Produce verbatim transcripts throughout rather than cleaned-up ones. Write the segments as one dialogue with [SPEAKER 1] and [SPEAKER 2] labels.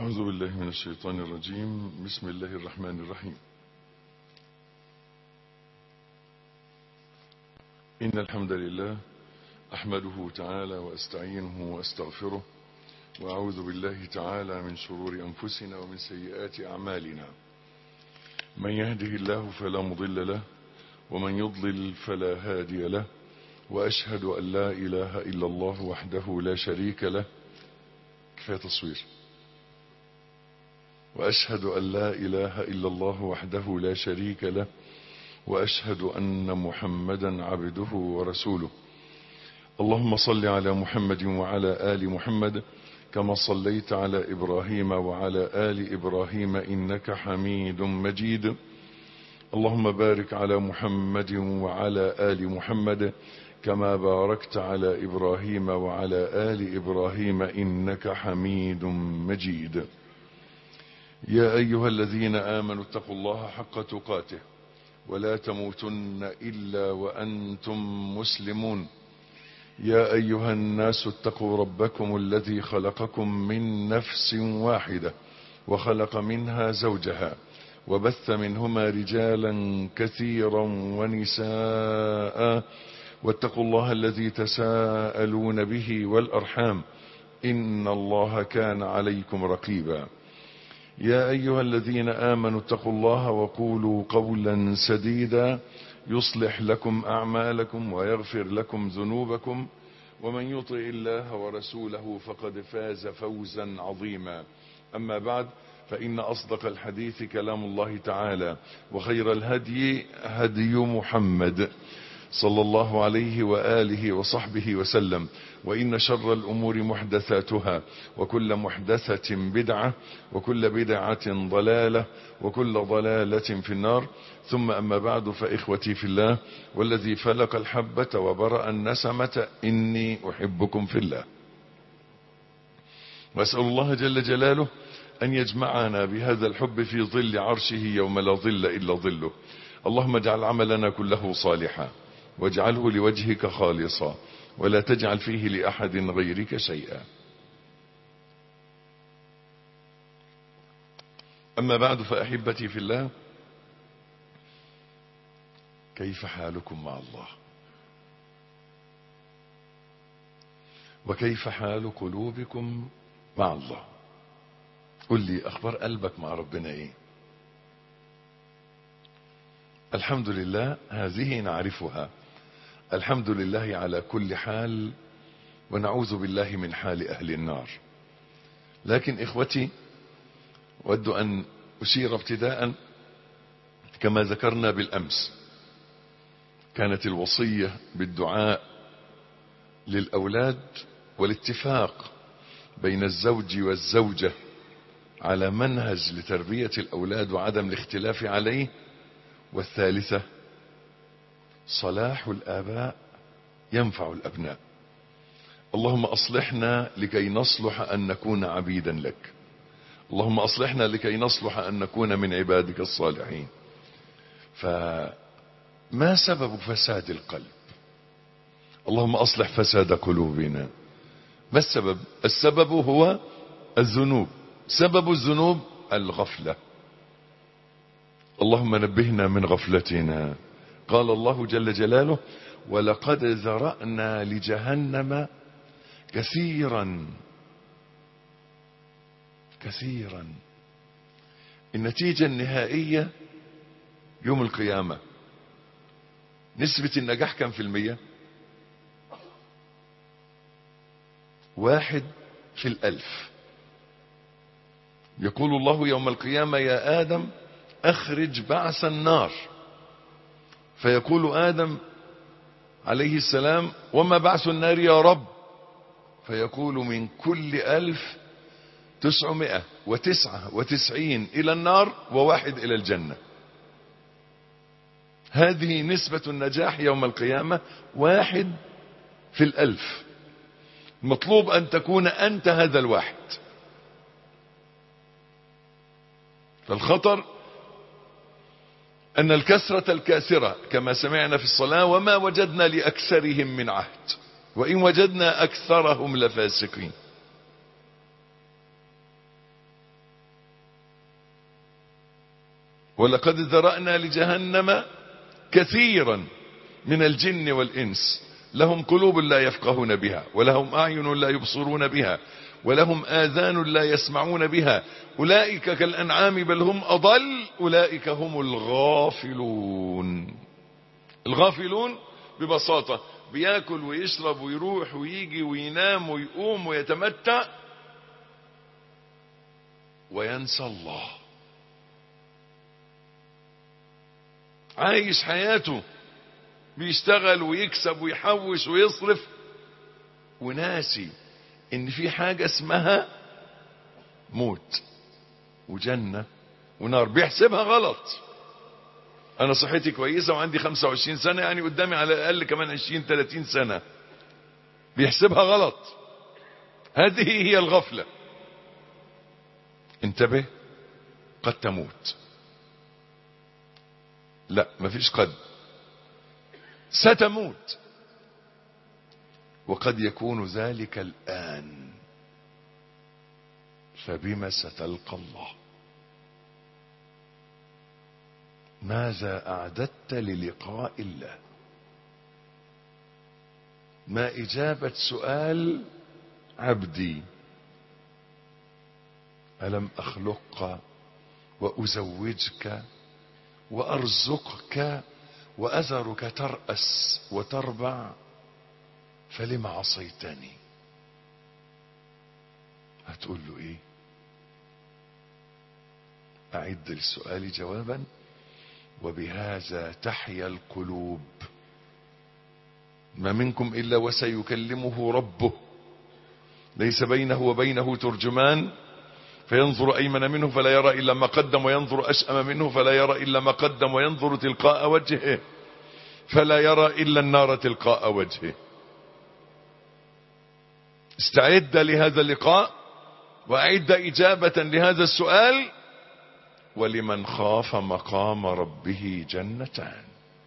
[SPEAKER 1] أعوذ بالله من الشيطان الرجيم. بسم الله الرحمن الرحيم. إن الحمد لله أحمده تعالى وأستعينه وأستغفره، وأعوذ بالله تعالى من شرور أنفسنا ومن سيئات أعمالنا. من يهده الله فلا مضل له، ومن يضلل فلا هادي له، وأشهد أن لا إله إلا الله وحده لا شريك له. كفاية تصوير. وأشهد أن لا إله إلا الله وحده لا شريك له، وأشهد أن محمدا عبده ورسوله. اللهم صل على محمد وعلى آل محمد كما صليت على إبراهيم وعلى آل إبراهيم إنك حميد مجيد. اللهم بارك على محمد وعلى آل محمد كما باركت على إبراهيم وعلى آل إبراهيم إنك حميد مجيد. يا أيها الذين آمنوا اتقوا الله حق تقاته ولا تموتن إلا وأنتم مسلمون. يا أيها الناس اتقوا ربكم الذي خلقكم من نفس واحدة وخلق منها زوجها وبث منهما رجالا كثيرا ونساء، واتقوا الله الذي تساءلون به والأرحام إن الله كان عليكم رقيبا. يا أيها الذين آمنوا اتقوا الله وقولوا قولا سديدا يصلح لكم أعمالكم ويغفر لكم ذنوبكم، ومن يطع الله ورسوله فقد فاز فوزا عظيما. أما بعد، فإن أصدق الحديث كلام الله تعالى، وخير الهدي هدي محمد صلى الله عليه وآله وصحبه وسلم، وإن شر الأمور محدثاتها، وكل محدثة بدعة، وكل بدعة ضلالة، وكل ضلالة في النار. ثم أما بعد، فإخوتي في الله والذي فلق الحبة وبرأ النسمة إني أحبكم في الله، وأسأل الله جل جلاله أن يجمعنا بهذا الحب في ظل عرشه يوم لا ظل إلا ظله. اللهم اجعل عملنا كله صالحا، واجعله لوجهك خالصا، ولا تجعل فيه لأحد غيرك شيئا. أما بعد، فأحبتي في الله، كيف حالكم مع الله؟ وكيف حال قلوبكم مع الله؟ قل لي أخبار قلبك مع ربنا إيه؟ الحمد لله، هذه نعرفها. الحمد لله على كل حال، ونعوذ بالله من حال أهل النار. لكن إخوتي، أود أن أشير ابتداء كما ذكرنا بالأمس، كانت الوصية بالدعاء للأولاد والاتفاق بين الزوج والزوجة على منهج لتربية الأولاد وعدم الاختلاف عليه. والثالثة، صلاح الآباء ينفع الأبناء. اللهم أصلحنا لكي نصلح أن نكون عبيدا لك. اللهم أصلحنا لكي نصلح أن نكون من عبادك الصالحين. فما سبب فساد القلب؟ اللهم أصلح فساد قلوبنا. ما السبب؟ السبب هو الذنوب. سبب الذنوب الغفلة. اللهم نبهنا من غفلتنا. قال الله جل جلاله: ولقد ذرأنا لجهنم كثيرا كثيرا. النتيجة النهائية يوم القيامة. نسبة النجاح كم في المية؟ واحد في الألف. يقول الله يوم القيامة: يا آدم أخرج بعث النار. فيقول آدم عليه السلام: وما بعث النار يا رب؟ فيقول: من كل ألف تسعمائة وتسعة وتسعين إلى النار وواحد إلى الجنة. هذه نسبة النجاح يوم القيامة، واحد في الألف. مطلوب أن تكون أنت هذا الواحد. فالخطر أن الكثرة الكاثرة، كما سمعنا في الصلاة: وما وجدنا لأكثرهم من عهد وإن وجدنا أكثرهم لفاسقين. ولقد ذرأنا لجهنم كثيرا من الجن والإنس لهم قلوب لا يفقهون بها ولهم أعين لا يبصرون بها ولهم آذان لا يسمعون بها أولئك كالأنعام بل هم أضل أولئك هم الغافلون. الغافلون ببساطة بياكل ويشرب ويروح ويجي وينام ويقوم ويتمتع وينسى الله، عايش حياته بيشتغل ويكسب ويحوش ويصرف وناسي ان في حاجة اسمها موت وجنة ونار، بيحسبها غلط. انا صحتي كويسة وعندي خمسة وعشرين سنة، يعني قدامي على الاقل كمان عشرين ثلاثين سنة، بيحسبها غلط. هذه هي الغفلة. انتبه، قد تموت. لا، مفيش قد، ستموت، وقد يكون ذلك الآن، فبما ستلقى الله. ماذا أعددت للقاء الله؟ ما إجابة سؤال عبدي ألم أخلقك وأزوجك وأرزقك وأذرك ترأس وتربع فلم عصيتني؟ هتقول له ايه؟ أعد للسؤال جوابا: وبهذا تحيا القلوب. ما منكم إلا وسيكلمه ربه ليس بينه وبينه ترجمان فينظر أيمن منه فلا يرى إلا ما قدم وينظر أشأم منه فلا يرى إلا ما قدم وينظر تلقاء وجهه فلا يرى إلا النار تلقاء وجهه. استعد لهذا اللقاء وأعد إجابة لهذا السؤال. ولمن خاف مقام ربه جنتان.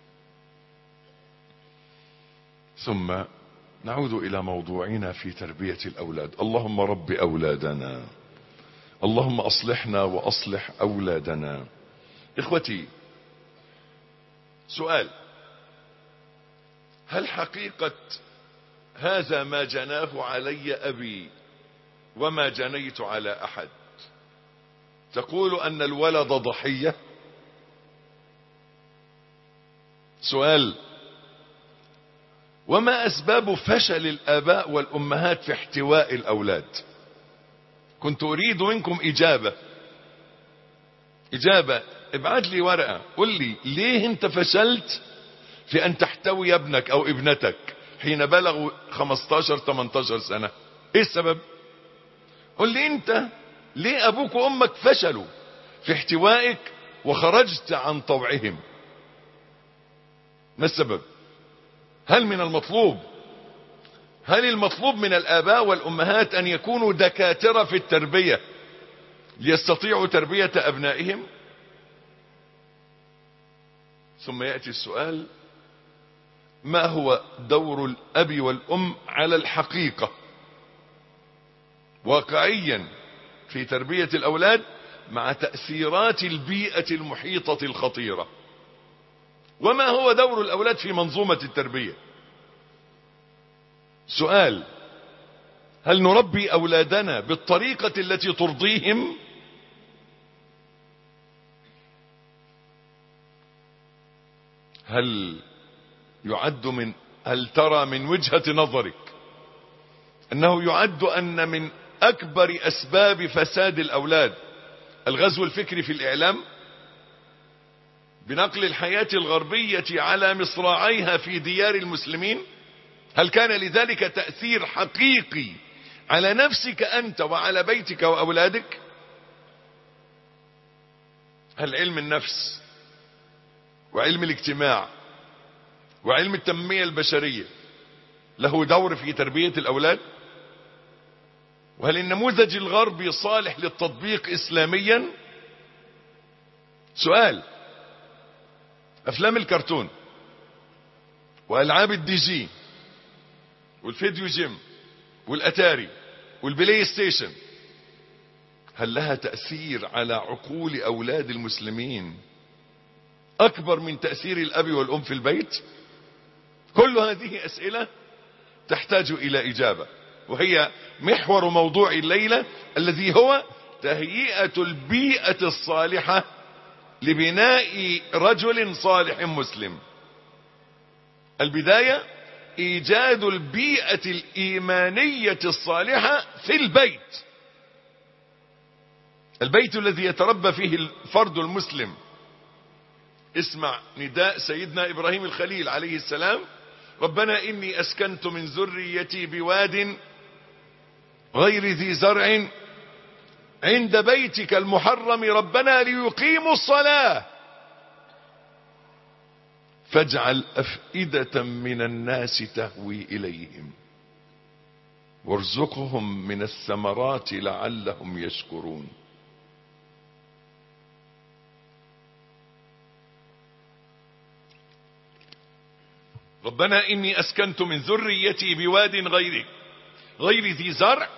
[SPEAKER 1] ثم نعود إلى موضوعنا في تربية الأولاد. اللهم رب أولادنا، اللهم أصلحنا وأصلح أولادنا. إخوتي، سؤال: هل حقيقة هذا ما جناه علي أبي وما جنيت على أحد تقول أن الولد ضحية؟ سؤال: وما أسباب فشل الآباء والأمهات في احتواء الأولاد؟ كنت أريد منكم إجابة إجابة ابعت لي ورقة قل لي ليه انت فشلت في أن تحتوي ابنك أو ابنتك حين بلغوا خمستاشر تمنتاشر سنة. ايه السبب؟ قل لي انت ليه أبوك وأمك فشلوا في احتوائك وخرجت عن طوعهم؟ ما السبب؟ هل من المطلوب هل المطلوب من الآباء والأمهات أن يكونوا دكاترة في التربية ليستطيعوا تربية أبنائهم؟ ثم يأتي السؤال: ما هو دور الأب والأم على الحقيقة واقعيا في تربية الأولاد مع تأثيرات البيئة المحيطة الخطيرة؟ وما هو دور الأولاد في منظومة التربية؟ سؤال: هل نربي أولادنا بالطريقة التي ترضيهم؟ هل يعد من هل ترى من وجهة نظرك أنه يعد أن من أكبر أسباب فساد الأولاد الغزو الفكري في الإعلام بنقل الحياة الغربية على مصراعيها في ديار المسلمين؟ هل كان لذلك تأثير حقيقي على نفسك أنت وعلى بيتك وأولادك؟ هل علم النفس وعلم الاجتماع وعلم التنمية البشرية له دور في تربية الأولاد؟ وهل النموذج الغربي صالح للتطبيق إسلاميا؟ سؤال: أفلام الكرتون وألعاب الدي جي والفيديو جيم والأتاري والبلاي ستيشن هل لها تأثير على عقول أولاد المسلمين أكبر من تأثير الأب والأم في البيت؟ كل هذه أسئلة تحتاج إلى إجابة، وهي محور موضوع الليلة الذي هو تهيئة البيئة الصالحة لبناء رجل صالح مسلم. البداية إيجاد البيئة الإيمانية الصالحة في البيت، البيت الذي يتربى فيه الفرد المسلم. اسمع نداء سيدنا إبراهيم الخليل عليه السلام: ربنا إني أسكنت من ذريتي بواد غير ذي زرع عند بيتك المحرم ربنا ليقيموا الصلاة فاجعل أفئدة من الناس تهوي إليهم وارزقهم من الثمرات لعلهم يشكرون. ربنا إني أسكنت من ذريتي بواد غير غير ذي زرع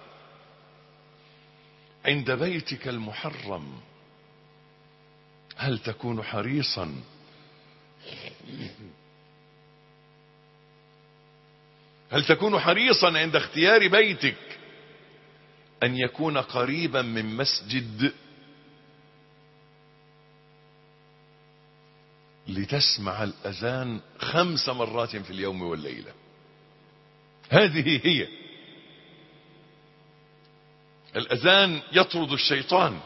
[SPEAKER 1] عند بيتك المحرم. هل تكون حريصا هل تكون حريصا عند اختيار بيتك أن يكون قريبا من مسجد لتسمع الأذان خمس مرات في اليوم والليلة؟ هذه هي. الأذان يطرد الشيطان،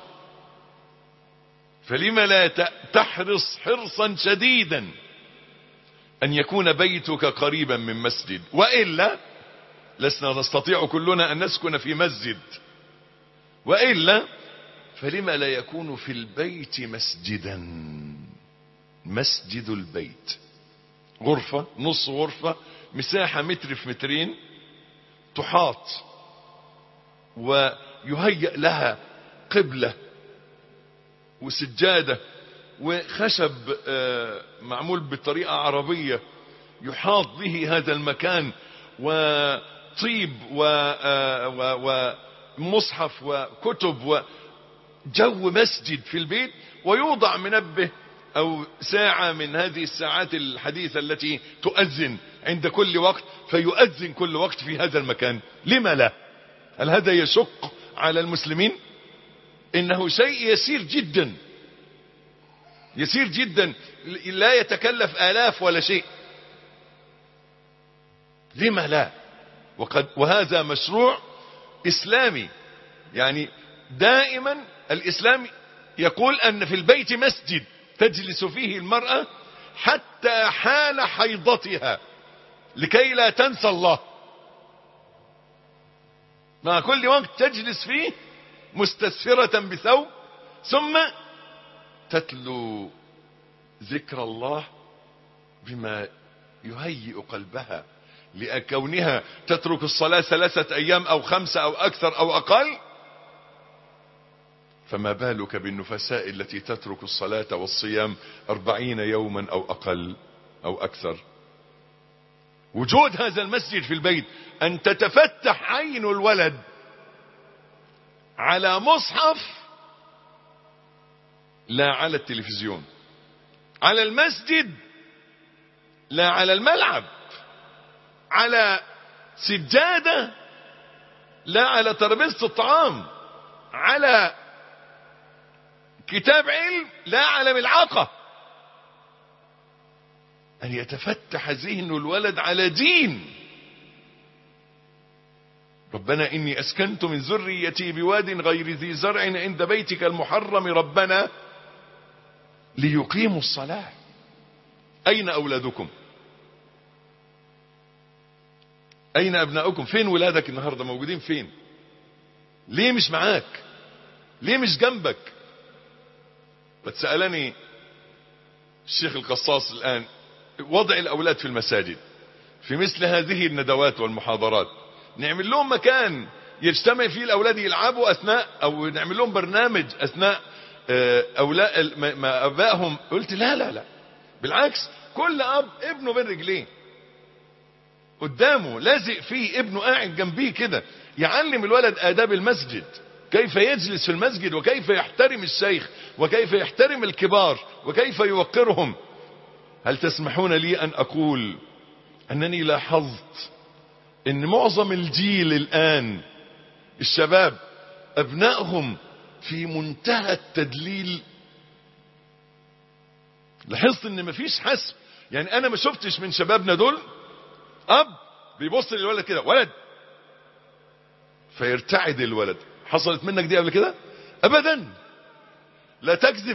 [SPEAKER 1] فلما لا تحرص حرصا شديدا أن يكون بيتك قريبا من مسجد؟ وإلا لسنا نستطيع كلنا أن نسكن في مسجد، وإلا فلما لا يكون في البيت مسجدا؟ مسجد البيت غرفة، نص غرفة، مساحة متر في مترين، تحاط ويهيأ لها قبلة وسجادة وخشب معمول بطريقة عربية يحاط به هذا المكان، وطيب ومصحف وكتب وجو مسجد في البيت، ويوضع منبه أو ساعة من هذه الساعات الحديثة التي تؤذن عند كل وقت، فيؤذن كل وقت في هذا المكان. لما لا؟ هل هذا يشق على المسلمين؟ إنه شيء يسير جدا، يسير جدا، لا يتكلف آلاف ولا شيء. لما لا؟ وقد وهذا مشروع إسلامي. يعني دائما الإسلام يقول أن في البيت مسجد تجلس فيه المرأة حتى حال حيضتها لكي لا تنسى الله. مع كل وقت تجلس فيه مستسفرة بثوب، ثم تتلو ذكر الله بما يهيئ قلبها لكونها تترك الصلاة ثلاثة أيام أو خمسة أو أكثر أو أقل، فما بالك بالنفساء التي تترك الصلاة والصيام أربعين يوما أو أقل أو أكثر. وجود هذا المسجد في البيت، أن تتفتح عين الولد على مصحف لا على التلفزيون، على المسجد لا على الملعب، على سجادة لا على ترابيزة الطعام، على كتاب علم لا على ملعقة. أن يتفتح ذهن الولد على دين. ربنا إني أسكنت من ذريتي بواد غير ذي زرع عند بيتك المحرم ربنا ليقيموا الصلاة. أين أولادكم؟ أين أبناؤكم؟ فين ولادك النهاردة؟ موجودين فين؟ ليه مش معاك؟ ليه مش جنبك؟ وتسألني الشيخ القصاص الآن وضع الأولاد في المساجد في مثل هذه الندوات والمحاضرات، نعمل لهم مكان يجتمع فيه الأولاد يلعبوا أثناء، أو نعمل لهم برنامج أثناء أولاد ما أبائهم. قلت لا لا لا، بالعكس، كل أب ابنه بين رجليه قدامه، لازق فيه ابنه، قاعد جنبيه كده، يعلم الولد آداب المسجد، كيف يجلس في المسجد، وكيف يحترم الشيخ، وكيف يحترم الكبار، وكيف يوقرهم. هل تسمحون لي أن أقول أنني لاحظت أن معظم الجيل الآن الشباب أبنائهم في منتهى التدليل. لاحظت أن مفيش حسب، يعني أنا ما شفتش من شبابنا دول أب بيبص للولد كده ولد فيرتعد الولد. حصلت منك دي قبل كده؟ أبدا، لا تكذب،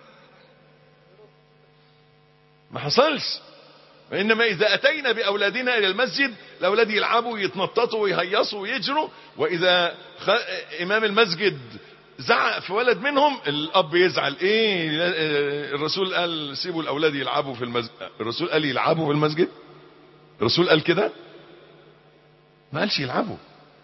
[SPEAKER 1] ما حصلش. وإنما إذا أتينا بأولادنا إلى المسجد الأولاد يلعبوا ويتنططوا ويهيصوا ويجروا، وإذا خ... إمام المسجد زعق في ولد منهم الأب يزعل. إيه الرسول قال سيبوا الأولاد يلعبوا في المسجد؟ الرسول قال يلعبوا في المسجد؟ الرسول قال كده؟ ما قالش يلعبوا.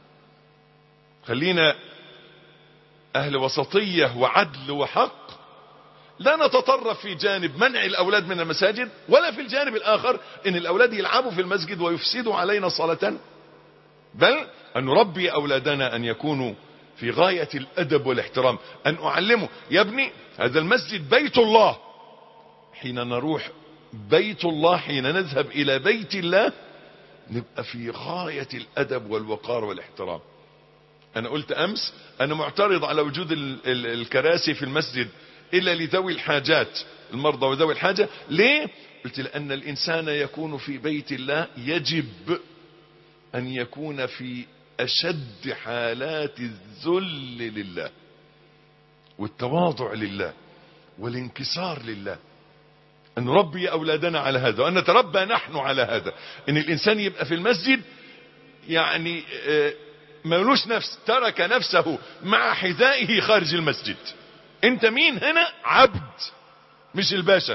[SPEAKER 1] خلينا أهل وسطية وعدل وحق، لا نتطرف في جانب منع الأولاد من المساجد، ولا في الجانب الآخر إن الأولاد يلعبوا في المسجد ويفسدوا علينا صلاة، بل أن نربي أولادنا أن يكونوا في غاية الأدب والاحترام. أن أعلمه يا ابني هذا المسجد بيت الله، حين نروح بيت الله، حين نذهب إلى بيت الله نبقى في غاية الأدب والوقار والاحترام. أنا قلت أمس أنا معترض على وجود ال ال الكراسي في المسجد إلا لذوي الحاجات، المرضى وذوي الحاجة. ليه؟ قلت لأن الإنسان يكون في بيت الله يجب أن يكون في أشد حالات الذل لله والتواضع لله والانكسار لله. أن نربي أولادنا على هذا، وأن نتربى نحن على هذا، أن الإنسان يبقى في المسجد يعني ملوش نفس، ترك نفسه مع حذائه خارج المسجد. انت مين هنا؟ عبد، مش الباشا.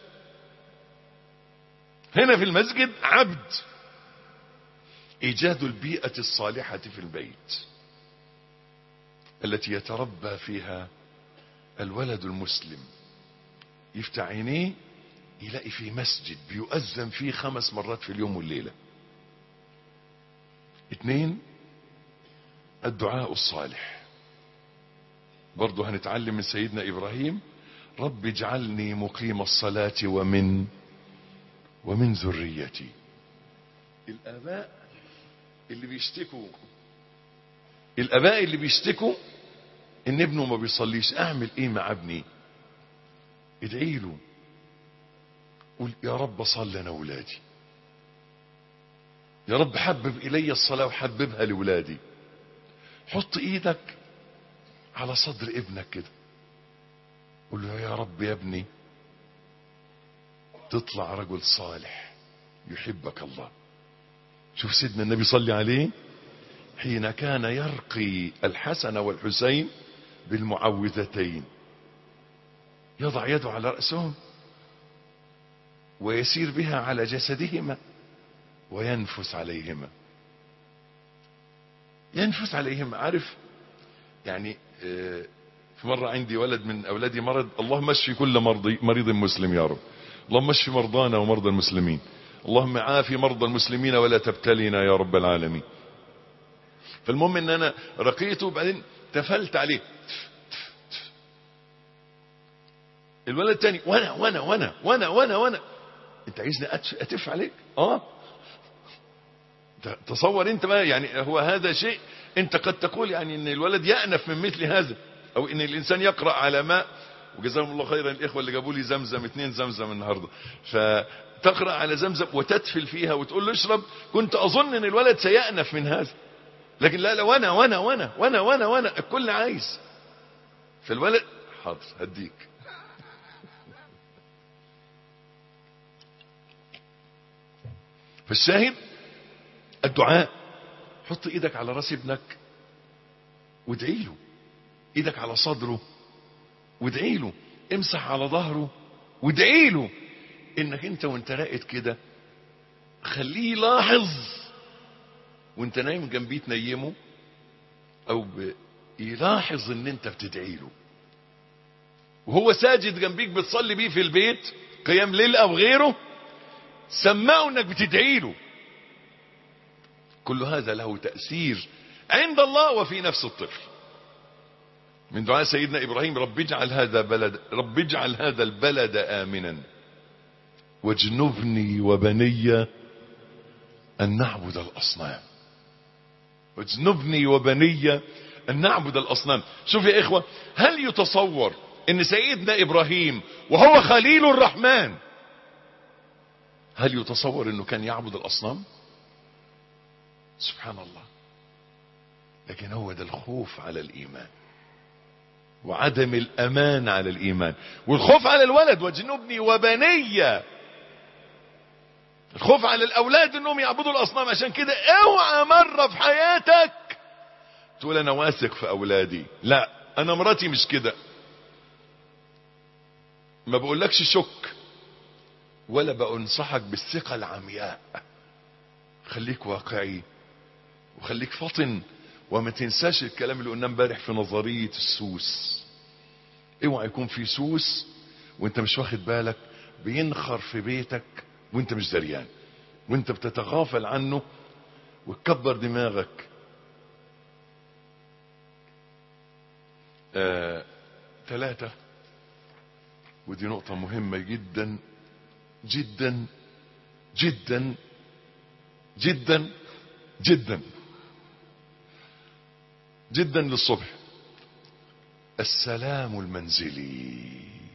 [SPEAKER 1] هنا في المسجد عبد. ايجاد البيئة الصالحة في البيت التي يتربى فيها الولد المسلم، يفتح عينيه يلاقي في مسجد بيؤذن فيه خمس مرات في اليوم والليلة. اثنين، الدعاء الصالح. برضو هنتعلم من سيدنا إبراهيم رب اجعلني مقيم الصلاة ومن ومن ذريتي. الآباء اللي بيشتكوا الآباء اللي بيشتكوا إن ابنه ما بيصليش، أعمل إيه مع ابني؟ ادعي له، قول يا رب صل أنا أولادي، يا رب حبب إلي الصلاة وحببها لأولادي. حط إيدك على صدر ابنك كده، قول له يا رب يا ابني تطلع رجل صالح يحبك الله. شوف سيدنا النبي صلى عليه حين كان يرقي الحسن والحسين بالمعوذتين، يضع يده على رأسهم ويسير بها على جسدهما وينفس عليهما. ينفس عليهما، عارف يعني في مرة عندي ولد من أولادي مرض، اللهم اشفي كل مرضي مريض مسلم يا رب، اللهم اشفي مرضانا ومرضى المسلمين، اللهم عافي مرضى المسلمين ولا تبتلينا يا رب العالمين. فالمهم ان انا رقيته وبعدين تفلت عليه. الولد الثاني وانا وانا وانا وانا وانا وانا انت عايزني اتف عليك؟ اه تصور انت بقى، يعني هو هذا شيء انت قد تقول يعني ان الولد يأنف من مثل هذا، او ان الانسان يقرأ على ماء، وجزاهم الله خيرا الاخوة اللي جابوا لي زمزم، اتنين زمزم النهاردة، فتقرأ على زمزم وتتفل فيها وتقول له اشرب. كنت اظن ان الولد سيأنف من هذا، لكن لا لا وانا وانا وانا وانا وانا وانا الكل عايز. فالولد حاضر هديك. فالشاهد الدعاء. حط ايدك على راس ابنك وادعي له، ايدك على صدره وادعي له، امسح على ظهره وادعي له. انك انت وانت راقد كده خليه يلاحظ وانت نايم جنبيه تنيمه، او يلاحظ ان انت بتدعي له، وهو ساجد جنبيك بتصلي بيه في البيت قيام ليل او غيره، سمعه انك بتدعي له. كل هذا له تأثير عند الله وفي نفس الطفل. من دعاء سيدنا إبراهيم: رب اجعل هذا بلد رب اجعل هذا البلد آمنا واجنبني وبني أن نعبد الأصنام. واجنبني وبني أن نعبد الأصنام. شوف يا إخوة، هل يتصور أن سيدنا إبراهيم وهو خليل الرحمن، هل يتصور أنه كان يعبد الأصنام؟ سبحان الله. لكن هو ده الخوف على الإيمان وعدم الأمان على الإيمان، والخوف على الولد: واجنبني وبني. الخوف على الأولاد أنهم يعبدوا الأصنام. عشان كده اوعى مرة في حياتك تقول أنا واثق في أولادي، لا أنا مراتي مش كده. ما بقولكش شك ولا بأنصحك بالثقة العمياء. خليك واقعي وخليك فطن، وما تنساش الكلام اللي قلنا امبارح في نظرية السوس. اوعى يكون في سوس وانت مش واخد بالك بينخر في بيتك وانت مش دريان، وانت بتتغافل عنه وتكبر دماغك. آه، ثلاثة، ودي نقطة مهمة جدا جدا جدا جدا جدا جدا للصبح: السلام المنزلي،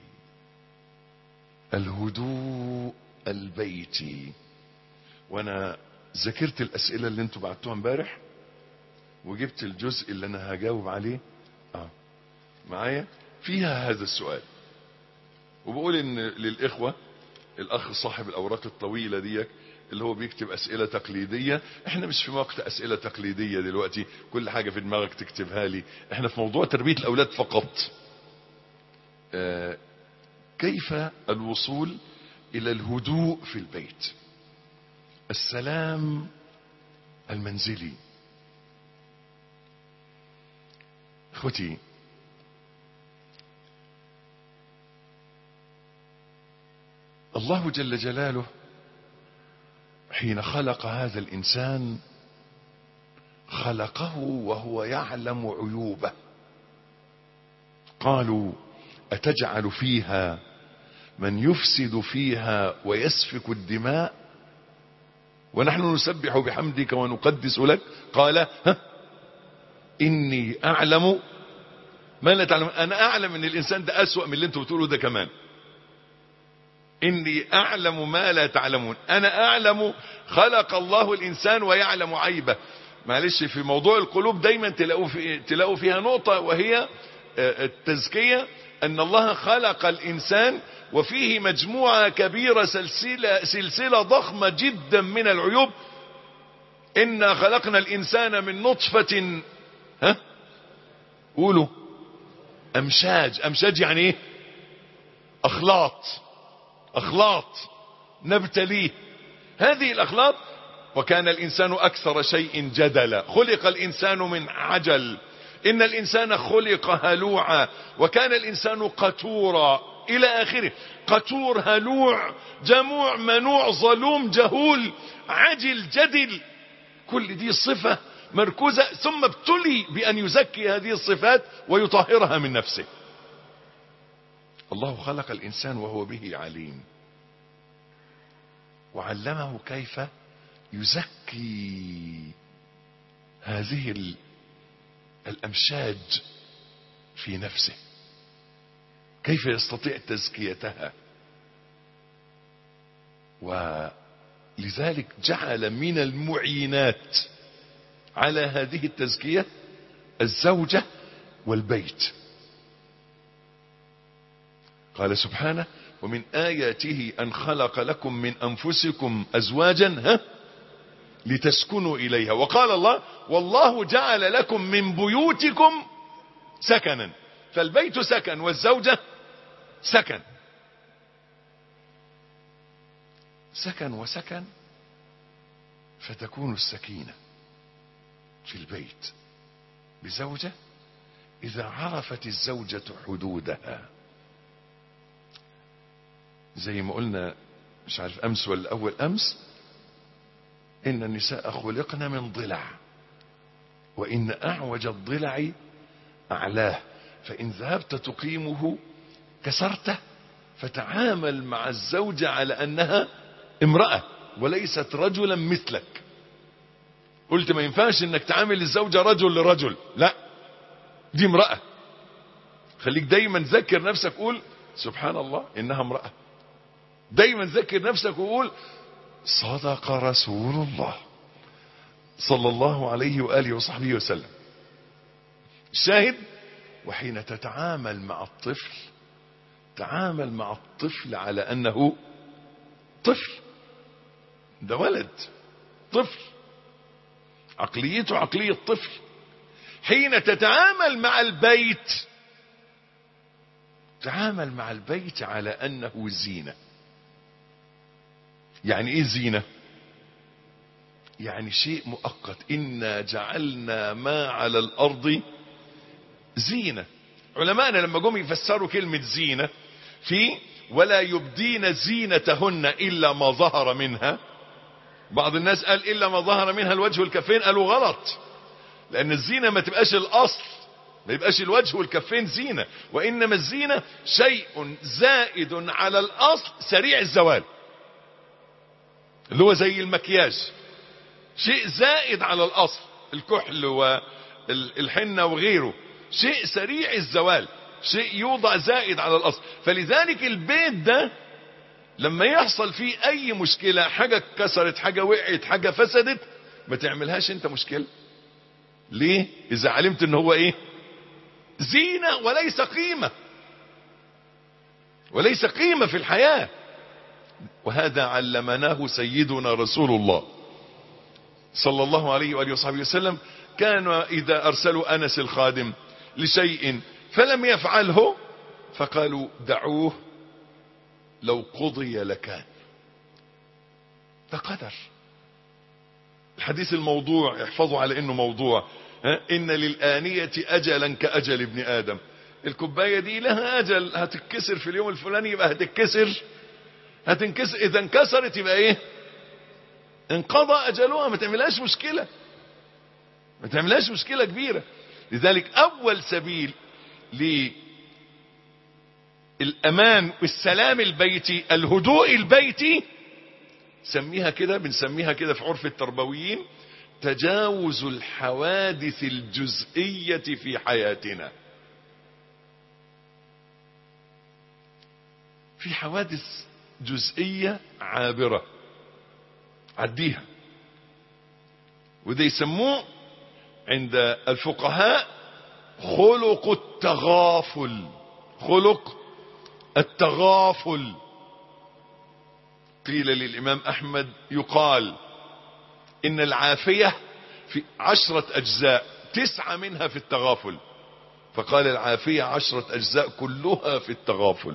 [SPEAKER 1] الهدوء البيتي. وانا ذاكرت الاسئلة اللي انتوا بعتوها امبارح وجبت الجزء اللي انا هجاوب عليه اه معايا فيها هذا السؤال، وبقول ان للاخوة، الاخ صاحب الاوراق الطويلة ديك اللي هو بيكتب اسئلة تقليدية، احنا مش في وقت اسئلة تقليدية دلوقتي كل حاجة في دماغك تكتبها لي، احنا في موضوع تربية الاولاد فقط. آه كيف الوصول الى الهدوء في البيت؟ السلام المنزلي. اخوتي، الله جل جلاله حين خلق هذا الإنسان خلقه وهو يعلم عيوبه. قالوا: أتجعل فيها من يفسد فيها ويسفك الدماء ونحن نسبح بحمدك ونقدس لك؟ قال: ها إني أعلم ما لا تعلم. أنا أعلم أن الإنسان ده أسوأ من اللي أنتوا بتقولوا ده كمان. إني أعلم ما لا تعلمون. أنا أعلم خلق الله الإنسان ويعلم عيبه. معلش، في موضوع القلوب دايما تلاقوا, في تلاقوا فيها نقطة، وهي التزكية. أن الله خلق الإنسان وفيه مجموعة كبيرة، سلسلة, سلسلة ضخمة جدا من العيوب. إنا خلقنا الإنسان من نطفة، ها قولوا أمشاج. أمشاج يعني إيه؟ أخلاط. أخلاط نبتليه. هذه الأخلاط. وكان الإنسان أكثر شيء جدلا. خلق الإنسان من عجل. إن الإنسان خلق هلوعا وكان الإنسان قتورا إلى آخره. قتور، هلوع، جموع، منوع، ظلوم، جهول، عجل، جدل. كل دي صفة مركوزة، ثم ابتلي بأن يزكي هذه الصفات ويطهرها من نفسه. الله خلق الإنسان وهو به عليم، وعلمه كيف يزكي هذه الأمشاج في نفسه، كيف يستطيع تزكيتها. ولذلك جعل من المعينات على هذه التزكية الزوجة والبيت. قال سبحانه: ومن آياته أن خلق لكم من أنفسكم أزواجا ها لتسكنوا إليها. وقال الله: والله جعل لكم من بيوتكم سكنا. فالبيت سكن والزوجة سكن. سكن وسكن، فتكون السكينة في البيت بزوجة إذا عرفت الزوجة حدودها. زي ما قلنا مش عارف أمس ولا أول أمس، إن النساء خلقن من ضلع، وإن أعوج الضلع أعلاه، فإن ذهبت تقيمه كسرته، فتعامل مع الزوجة على أنها امرأة وليست رجلا مثلك. قلت ما ينفعش انك تعامل الزوجة رجل لرجل، لا، دي امرأة. خليك دايما ذكر نفسك، قول سبحان الله انها امرأة. دايما ذكر نفسك وقول صدق رسول الله صلى الله عليه وآله وصحبه وسلم. الشاهد، وحين تتعامل مع الطفل تعامل مع الطفل على أنه طفل، ده ولد طفل، عقليته عقلية طفل. حين تتعامل مع البيت تعامل مع البيت على أنه زينة. يعني ايه زينة؟ يعني شيء مؤقت. إنا جعلنا ما على الأرض زينة. علماءنا لما جم يفسروا كلمة زينة في ولا يبدين زينتهن إلا ما ظهر منها، بعض الناس قال إلا ما ظهر منها الوجه والكفين. قالوا غلط، لأن الزينة ما تبقاش الأصل، ما يبقاش الوجه والكفين زينة، وإنما الزينة شيء زائد على الأصل سريع الزوال، اللي هو زي المكياج، شيء زائد على الأصل، الكحل والحنة وغيره، شيء سريع الزوال، شيء يوضع زائد على الأصل. فلذلك البيت ده لما يحصل فيه أي مشكلة، حاجة اتكسرت، حاجة وقعت، حاجة فسدت، ما تعملهاش انت مشكلة. ليه؟ إذا علمت ان هو ايه؟ زينة وليس قيمة، وليس قيمة في الحياة. وهذا علمناه سيدنا رسول الله صلى الله عليه وآله وصحبه وسلم. كان إذا أرسلوا أنس الخادم لشيء فلم يفعله فقالوا دعوه لو قضي لكان. ده قدر. الحديث الموضوع احفظوا على انه موضوع، ان للآنية اجلا كأجل ابن آدم. الكوباية دي لها اجل، هتتكسر في اليوم الفلاني يبقى هتتكسر هتنكسر، اذا انكسرت يبقى ايه؟ انقضى اجلها. ما تعملهاش مشكلة، ما تعملهاش مشكلة كبيرة. لذلك اول سبيل للأمان والسلام البيتي الهدوء البيتي، سميها كده، بنسميها كده في عرف التربويين تجاوز الحوادث الجزئية في حياتنا. في حوادث جزئية عابرة عديها، وده يسموه عند الفقهاء خلق التغافل. خلق التغافل. قيل للإمام أحمد يقال إن العافية في عشرة أجزاء، تسعة منها في التغافل، فقال العافية عشرة أجزاء كلها في التغافل.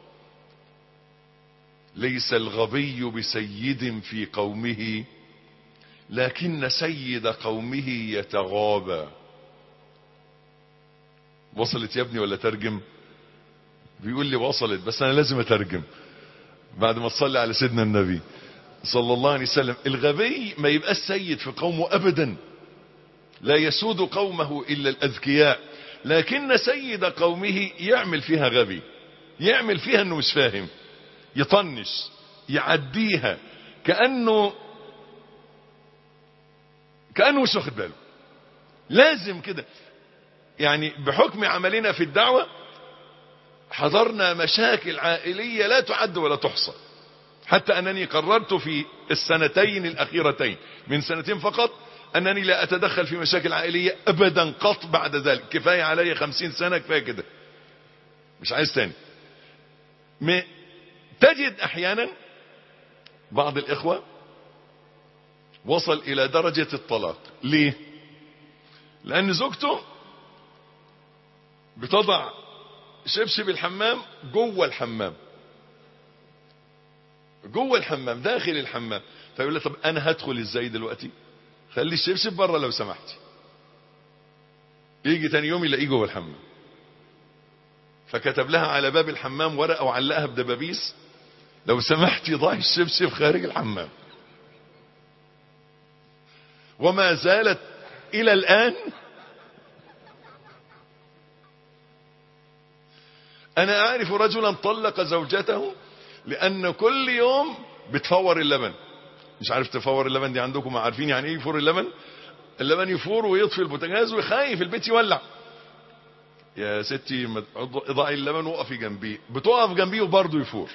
[SPEAKER 1] ليس الغبي بسيد في قومه، لكن سيد قومه يتغابى. وصلت يا ابني ولا ترجم؟ بيقول لي وصلت، بس أنا لازم أترجم بعد ما تصلي على سيدنا النبي صلى الله عليه وسلم. الغبي ما يبقى السيد في قومه أبدا، لا يسود قومه إلا الأذكياء، لكن سيد قومه يعمل فيها غبي، يعمل فيها أنه مش فاهم، يطنش، يعديها كأنه كأنه مش واخد باله. لازم كده. يعني بحكم عملنا في الدعوة حضرنا مشاكل عائلية لا تعد ولا تحصى، حتى أنني قررت في السنتين الأخيرتين من سنتين فقط أنني لا أتدخل في مشاكل عائلية أبدا قط بعد ذلك. كفاية علي خمسين سنة، كفاية كده، مش عايز تاني. تجد أحيانا بعض الإخوة وصل إلى درجة الطلاق. ليه؟ لأن زوجته بتضع شبشب الحمام جوه الحمام، جوه الحمام داخل الحمام، فيقول لها طب انا هدخل ازاي دلوقتي؟ خلي الشبشب بره لو سمحتي. يجي تاني يوم يلاقيه جوه الحمام، فكتب لها على باب الحمام ورقه وعلقها بدبابيس لو سمحتي ضعي الشبشب خارج الحمام. وما زالت الى الان انا اعرف رجلا طلق زوجته لان كل يوم بتفور اللبن. مش عارف تفور اللبن دي عندكم عارفين يعني ايه يفور اللبن؟ اللبن يفور ويطفي البوتاجاز ويخايف البيت يولع. يا ستي اضعي اللبن وقفي جنبيه، بتقف جنبيه وبرضه يفور.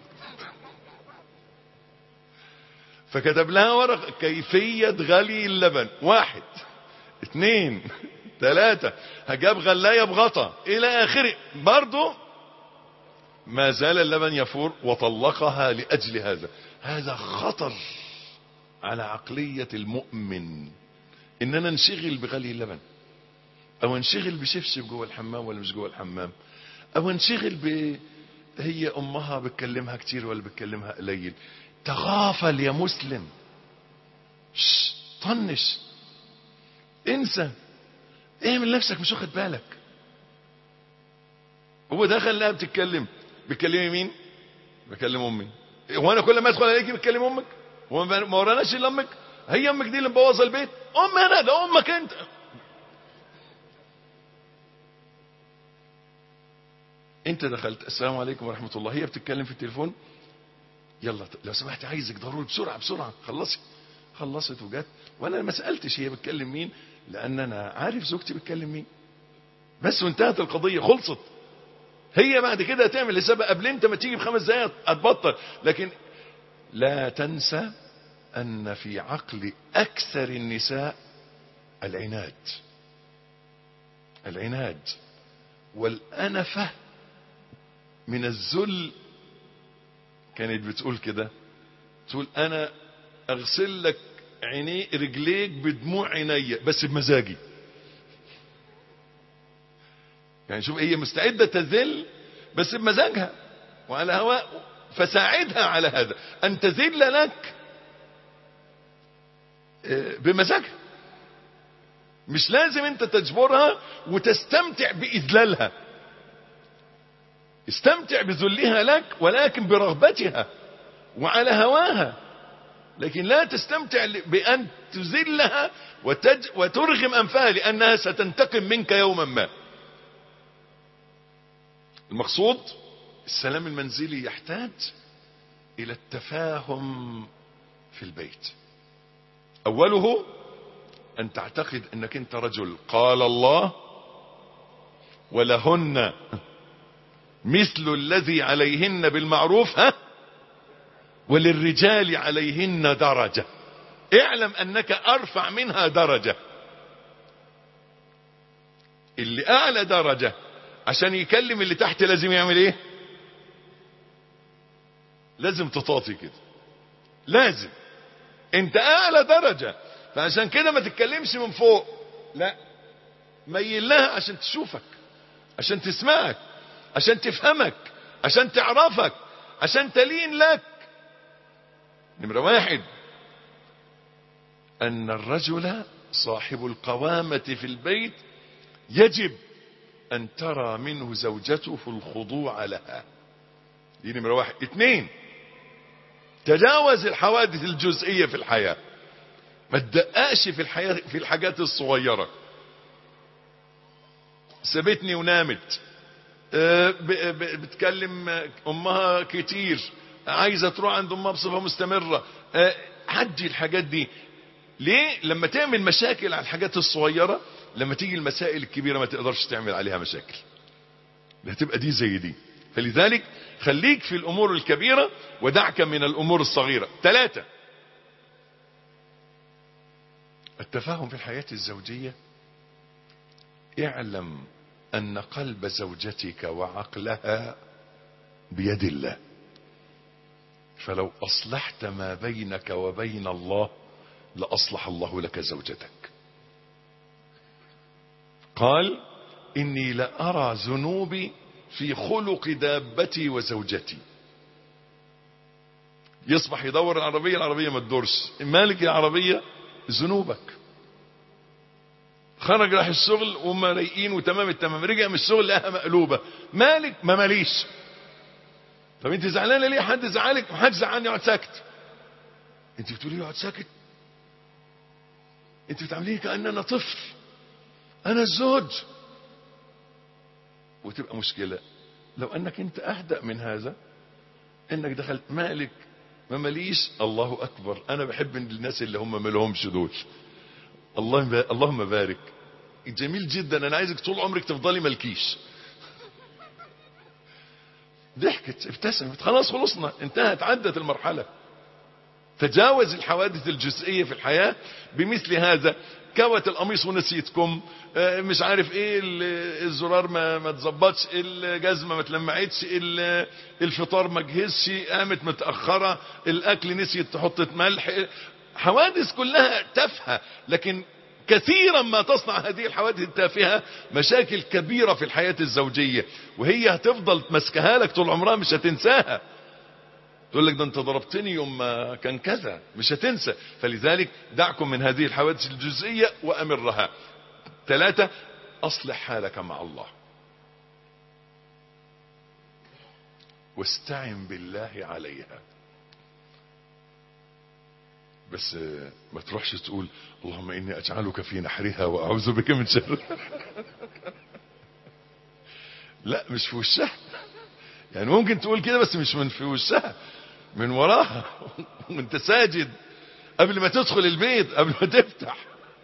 [SPEAKER 1] فكتب لها ورق كيفية غلي اللبن، واحد اثنين ثلاثة، هجاب غلاية بغطا الى اخره، برضه ما زال اللبن يفور وطلقها لاجل هذا. هذا خطر على عقلية المؤمن، اننا ننشغل بغلي اللبن، او ننشغل بشفشف جوه الحمام ولا مش جوه الحمام، او ننشغل ب هي امها بتكلمها كتير ولا بتكلمها قليل. تغافل يا مسلم، شش طنش، انسى، اعمل نفسك مش واخد بالك. هو دخل لها بتتكلم، بتكلمي مين؟ بكلم امي. هو انا كل ما ادخل عليكي بتكلم امك؟ هو ما وراناش الا امك؟ هي امك دي اللي مبوظه البيت؟ ام انا ده امك انت. انت دخلت السلام عليكم ورحمه الله، هي بتتكلم في التليفون، يلا لو سمحت عايزك ضروري بسرعه بسرعه خلصي. خلصت وجت، وانا ما سالتش هي بتكلم مين، لان انا عارف زوجتي بتكلم مين بس، وانتهت القضيه خلصت. هي بعد كده هتعمل حسابها قبل انت ما تيجي بخمس دقايق هتبطل. لكن لا تنسى ان في عقل اكثر النساء العناد، العناد والانفه من الذل. كانت بتقول كده، تقول انا اغسل لك عيني رجليك بدموع عينيا بس بمزاجي. يعني شوف هي مستعدة تذل بس بمزاجها وعلى هواء، فساعدها على هذا ان تذل لك بمزاجها. مش لازم انت تجبرها وتستمتع بإذلالها، استمتع بذلها لك ولكن برغبتها وعلى هواها، لكن لا تستمتع بأن تذلها وتج وترغم أنفها لأنها ستنتقم منك يوما ما. المقصود السلام المنزلي يحتاج إلى التفاهم في البيت. أوله أن تعتقد أنك أنت رجل قال الله ولهن مثل الذي عليهن بالمعروف ها وللرجال عليهن درجة. اعلم أنك أرفع منها درجة. اللي أعلى درجة عشان يكلم اللي تحت لازم يعمل ايه؟ لازم تطاطي كده، لازم انت اعلى درجة، فعشان كده ما تتكلمش من فوق، لا ميل لها عشان تشوفك، عشان تسمعك، عشان تفهمك، عشان تعرفك، عشان تلين لك. نمرة واحد ان الرجل صاحب القوامة في البيت يجب ان ترى منه زوجته الخضوع لها، دي نمرة واحد. اثنين، تجاوز الحوادث الجزئية في الحياة، ما تدققش في الحياة في الحاجات الصغيرة. سابتني ونامت، بتكلم امها كتير، عايزة تروح عند امها بصفة مستمرة، عدي الحاجات دي. ليه؟ لما تعمل مشاكل على الحاجات الصغيرة، لما تيجي المسائل الكبيرة ما تقدرش تعمل عليها مشاكل، هتبقى دي زي دي. فلذلك خليك في الامور الكبيرة ودعك من الامور الصغيرة. ثلاثة، التفاهم في الحياة الزوجية. اعلم ان قلب زوجتك وعقلها بيد الله، فلو اصلحت ما بينك وبين الله لاصلح الله لك زوجتك. قال اني لارى ذنوبي في خلق دابتي وزوجتي. يصبح يدور العربية، العربية ما تدورش، مالك العربية ذنوبك. خرج راح الشغل وما رايقين وتمام التمام، رجع من الشغل لقاها مقلوبة، مالك؟ ما ماليش. طب انت زعلانة ليه؟ حد زعلك؟ ما حد زعلني، اقعد ساكت. انت بتقولي اقعد ساكت؟ انت بتعمليه كأن انا طفل، انا الزوج، وتبقى مشكلة. لو انك انت اهدأ من هذا، انك دخلت مالك ما ماليش، الله اكبر، انا بحب الناس اللي هم ما لهمش دول، الله اللهم بارك، جميل جدا، انا عايزك طول عمرك تفضلي ملكيش. ضحكت ابتسمت، خلاص خلصنا، انتهت، عدت المرحلة. تجاوز الحوادث الجزئية في الحياة بمثل هذا. كوت القميص ونسيتكم، مش عارف ايه، الزرار ما ما تظبطش، الجزمه ما تلمعتش، الفطار ما جهزش، قامت متاخره، الاكل نسيت تحط ملح، حوادث كلها تافهه، لكن كثيرا ما تصنع هذه الحوادث التافهه مشاكل كبيره في الحياه الزوجيه، وهي هتفضل ماسكها لك طول عمرها، مش هتنساها. تقول لك ده انت ضربتني يوم ما كان كذا، مش هتنسى. فلذلك دعكم من هذه الحوادث الجزئية وأمرها. ثلاثة، أصلح حالك مع الله واستعن بالله عليها. بس ما تروحش تقول اللهم إني أجعلك في نحرها وأعوذ بك من شر. لا، مش في وشها، يعني ممكن تقول كده بس مش من في وشها، من وراها وانت ساجد، قبل ما تدخل البيت، قبل ما تفتح.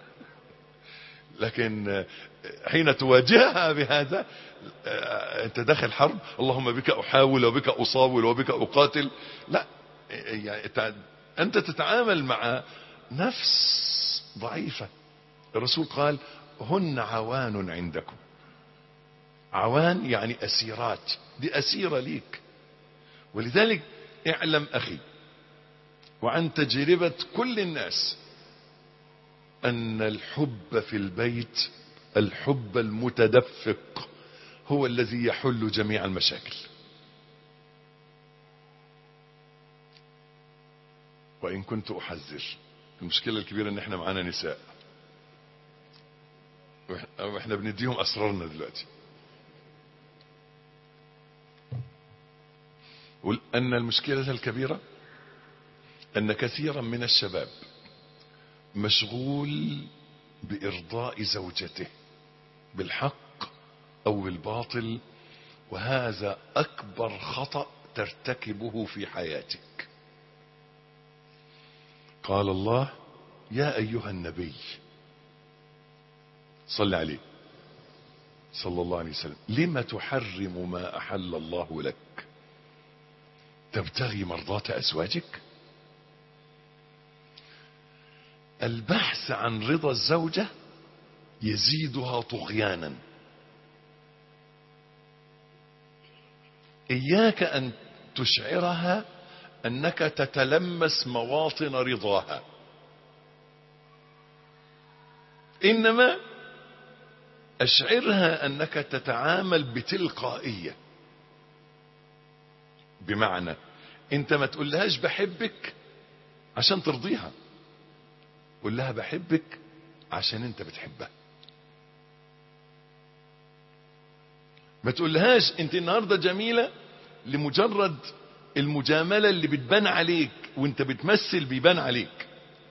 [SPEAKER 1] لكن حين تواجهها بهذا، انت داخل حرب، اللهم بك احاول وبك اصاول وبك اقاتل. لا، يعني انت تتعامل مع نفس ضعيفة. الرسول قال هن عوان عندكم. عوان يعني اسيرات، دي اسيرة ليك. ولذلك اعلم اخي وعن تجربة كل الناس ان الحب في البيت، الحب المتدفق، هو الذي يحل جميع المشاكل. وان كنت احذر، المشكلة الكبيرة ان احنا معانا نساء، واحنا بنديهم اسرارنا دلوقتي. أن المشكلة الكبيرة أن كثيرا من الشباب مشغول بإرضاء زوجته بالحق أو بالباطل، وهذا أكبر خطأ ترتكبه في حياتك. قال الله يا أيها النبي صل عليه صلى الله عليه وسلم لم تحرم ما أحل الله لك تبتغي مرضات أزواجك. البحث عن رضا الزوجة يزيدها طغيانا. إياك أن تشعرها أنك تتلمس مواطن رضاها، إنما أشعرها أنك تتعامل بتلقائية. بمعنى انت ما تقولهاش بحبك عشان ترضيها، قول لها بحبك عشان انت بتحبها. ما تقولهاش انت النهاردة جميلة لمجرد المجاملة اللي بتبان عليك، وانت بتمثل بيبان عليك.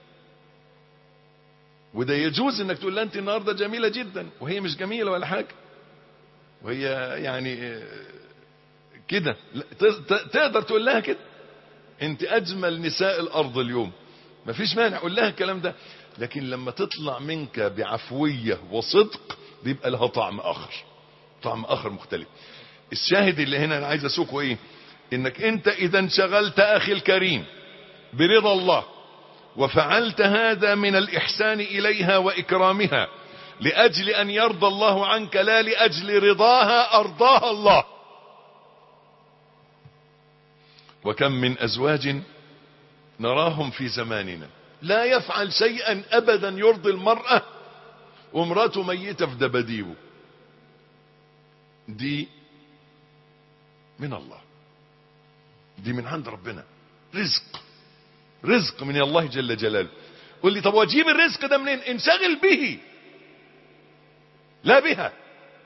[SPEAKER 1] وده يجوز انك تقول لها انت النهاردة جميلة جدا وهي مش جميلة ولا حاجة، وهي يعني كده تقدر تقول لها كده انت اجمل نساء الارض اليوم، مفيش مانع، قول لها الكلام ده. لكن لما تطلع منك بعفوية وصدق بيبقى لها طعم اخر، طعم اخر مختلف. الشاهد اللي هنا انا عايز اسوقه ايه؟ انك انت اذا انشغلت اخي الكريم برضا الله وفعلت هذا من الاحسان اليها واكرامها لاجل ان يرضى الله عنك، لا لاجل رضاها ارضاها الله. وكم من ازواج نراهم في زماننا لا يفعل شيئا ابدا يرضي المرأة وامراته ميتة في دباديبه. دي من الله، دي من عند ربنا، رزق، رزق من الله جل جلاله. قل لي طب واجيب الرزق ده منين؟ انشغل به لا بها،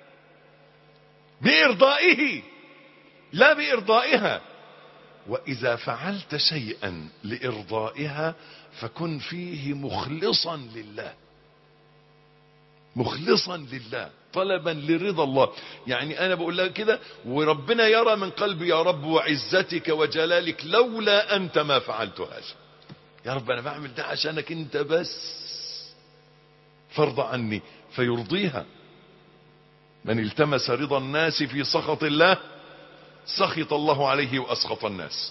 [SPEAKER 1] بإرضائه لا بإرضائها. وإذا فعلت شيئا لإرضائها فكن فيه مخلصا لله، مخلصا لله طلبا لرضا الله. يعني انا بقول لها كده وربنا يرى من قلبي يا رب وعزتك وجلالك لولا انت ما فعلت هذا. يا رب انا بعمل ده عشانك انت بس، فارضى عني. فيرضيها. من التمس رضا الناس في سخط الله سخط الله عليه واسخط الناس.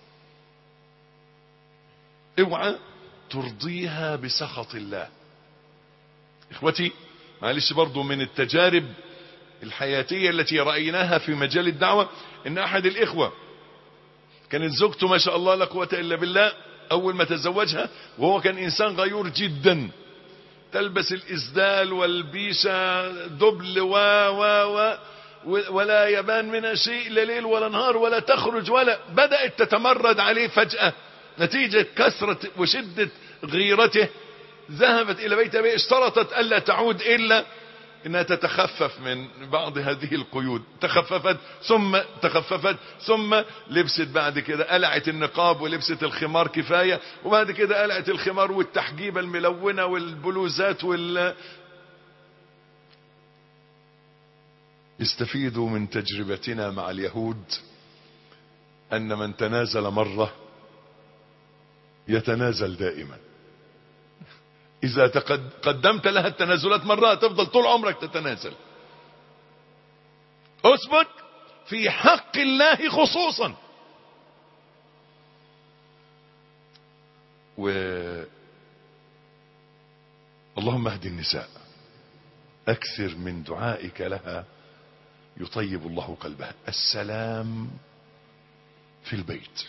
[SPEAKER 1] اوعى ترضيها بسخط الله. اخوتي معلش برضو من التجارب الحياتية التي رأيناها في مجال الدعوة ان احد الاخوة كانت زوجته ما شاء الله لا قوة الا بالله اول ما تزوجها وهو كان انسان غيور جدا، تلبس الاسدال والبيشة دبل و و و ولا يبان منها شيء لا ليل ولا نهار ولا تخرج ولا. بدأت تتمرد عليه فجأة نتيجة كثرة وشدة غيرته. ذهبت الى بيت ابيها اشترطت الا تعود الا انها تتخفف من بعض هذه القيود. تخففت ثم تخففت ثم لبست بعد كده قلعت النقاب ولبست الخمار كفاية، وبعد كده قلعت الخمار والتحجيبة الملونة والبلوزات وال استفيدوا من تجربتنا مع اليهود ان من تنازل مرة يتنازل دائما. اذا قدمت لها التنازلات مرة تفضل طول عمرك تتنازل. اثبت في حق الله خصوصا. و اللهم اهد النساء اكثر من دعائك لها يطيب الله قلبها. السلام في البيت.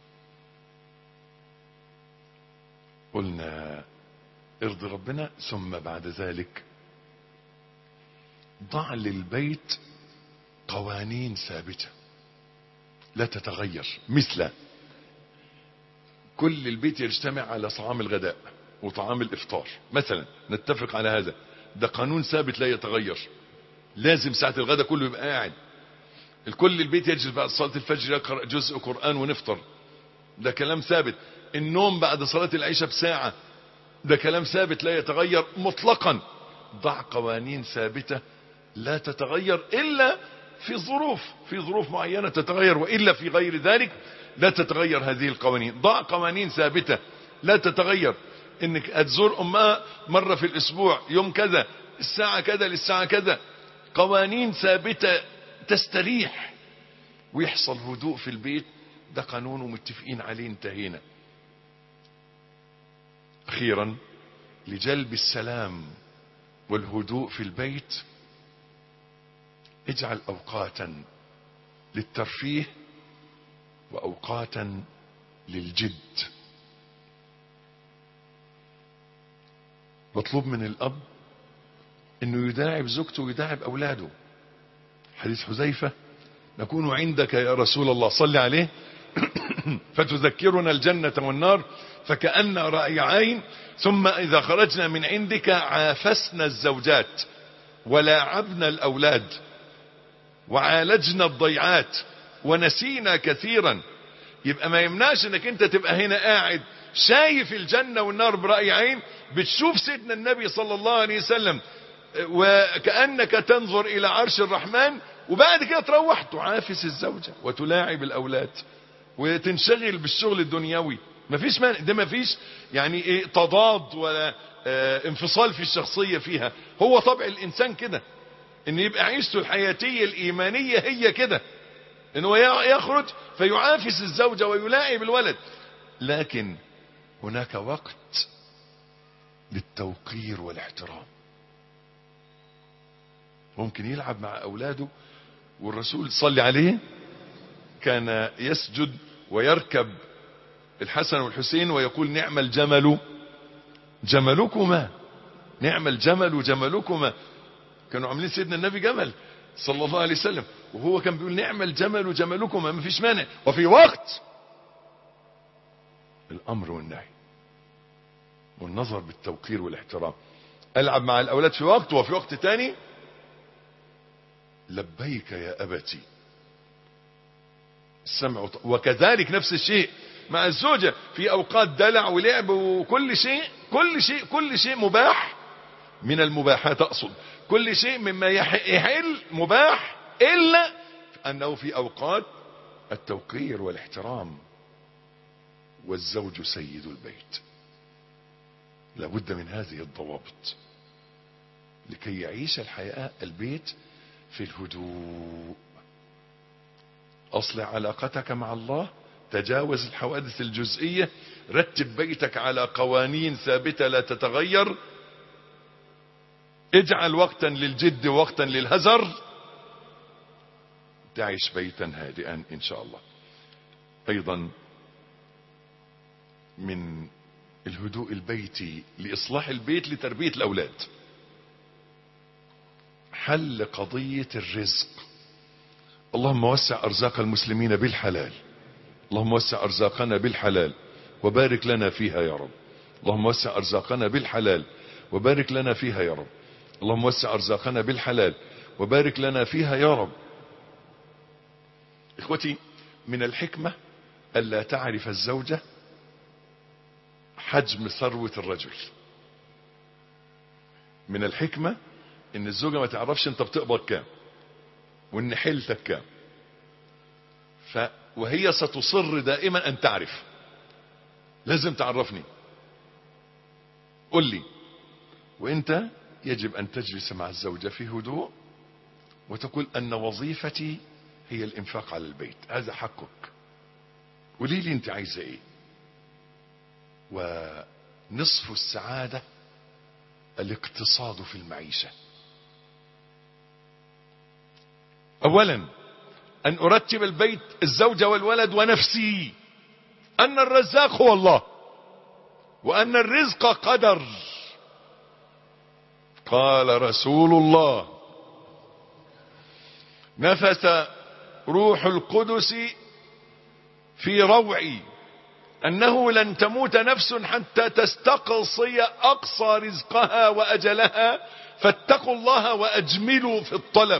[SPEAKER 1] قلنا ارضي ربنا ثم بعد ذلك ضع للبيت قوانين ثابتة لا تتغير، مثل كل البيت يجتمع على طعام الغداء وطعام الافطار مثلا، نتفق على هذا، ده قانون ثابت لا يتغير. لازم ساعة الغداء كله يبقى قاعد. الكل البيت يجلس بعد صلاة الفجر يقرأ جزء قرآن ونفطر، ده كلام ثابت. النوم بعد صلاة العشاء بساعة، ده كلام ثابت لا يتغير مطلقا. ضع قوانين ثابتة لا تتغير إلا في ظروف في ظروف معينة تتغير، وإلا في غير ذلك لا تتغير هذه القوانين. ضع قوانين ثابتة لا تتغير. انك هتزور امها مرة في الاسبوع يوم كذا الساعة كذا للساعة كذا. قوانين ثابتة تستريح ويحصل هدوء في البيت. ده قانون ومتفقين عليه انتهينا. اخيرا لجلب السلام والهدوء في البيت اجعل اوقاتا للترفيه واوقاتا للجد. مطلوب من الاب انه يداعب زوجته ويداعب اولاده. حديث حذيفة نكون عندك يا رسول الله صل عليه فتذكرنا الجنة والنار فكأن رأي عين، ثم إذا خرجنا من عندك عافسنا الزوجات ولاعبنا الأولاد وعالجنا الضيعات ونسينا كثيرا. يبقى ما يمنعش انك انت تبقى هنا قاعد شايف الجنة والنار برأي عين، بتشوف سيدنا النبي صلى الله عليه وسلم وكأنك تنظر إلى عرش الرحمن، وبعد كده تروح تعافس الزوجة وتلاعب الأولاد وتنشغل بالشغل الدنيوي. مفيش مانع، ده مفيش يعني ايه تضاد ولا اه انفصال في الشخصية فيها. هو طبع الإنسان كده، ان يبقى عيشته الحياتية الإيمانية هي كده، انه يخرج فيعافس الزوجة ويلاعب الولد. لكن هناك وقت للتوقير والاحترام. ممكن يلعب مع أولاده، والرسول صلى عليه كان يسجد ويركب الحسن والحسين ويقول نعم الجمل جملكما، نعم الجمل جملكما. كانوا عاملين سيدنا النبي جمل صلى الله عليه وسلم، وهو كان بيقول نعم الجمل جملكما، ما فيش مانع. وفي وقت الأمر والنهي والنظر بالتوقير والاحترام. ألعب مع الأولاد في وقت، وفي وقت تاني لبيك يا أبتي السمع. وكذلك نفس الشيء مع الزوجة، في أوقات دلع ولعب وكل شيء كل شيء كل شيء مباح، من المباحات أقصد كل شيء مما يحل مباح إلا أنه في أوقات التوقير والاحترام. والزوج سيد البيت، لابد من هذه الضوابط لكي يعيش الحياة البيت في الهدوء. أصلح علاقتك مع الله، تجاوز الحوادث الجزئية، رتب بيتك على قوانين ثابتة لا تتغير، اجعل وقتا للجد وقتا للهزر، تعيش بيتا هادئا إن شاء الله. أيضا من الهدوء البيتي لإصلاح البيت لتربية الأولاد حل قضية الرزق. اللهم وسع أرزاق المسلمين بالحلال، اللهم وسع أرزاقنا بالحلال وبارك لنا فيها يا رب. اللهم وسع أرزاقنا بالحلال وبارك لنا فيها يا رب. اللهم وسع أرزاقنا بالحلال وبارك لنا فيها يا رب. إخوتي، من الحكمة ألا تعرف الزوجة حجم ثروة الرجل. من الحكمة ان الزوجة ما تعرفش انت بتقبض كام وان حيلتك كام، ف وهي ستصر دائما ان تعرف. لازم تعرفني، قل لي. وانت يجب ان تجلس مع الزوجة في هدوء وتقول ان وظيفتي هي الانفاق على البيت، هذا حقك، قولي لي انت عايزة ايه. ونصف السعادة الاقتصاد في المعيشة. اولا ان ارتب البيت، الزوجة والولد ونفسي، ان الرزاق هو الله وان الرزق قدر. قال رسول الله: نفث روح القدس في روعي انه لن تموت نفس حتى تستقصي اقصى رزقها واجلها، فاتقوا الله واجملوا في الطلب.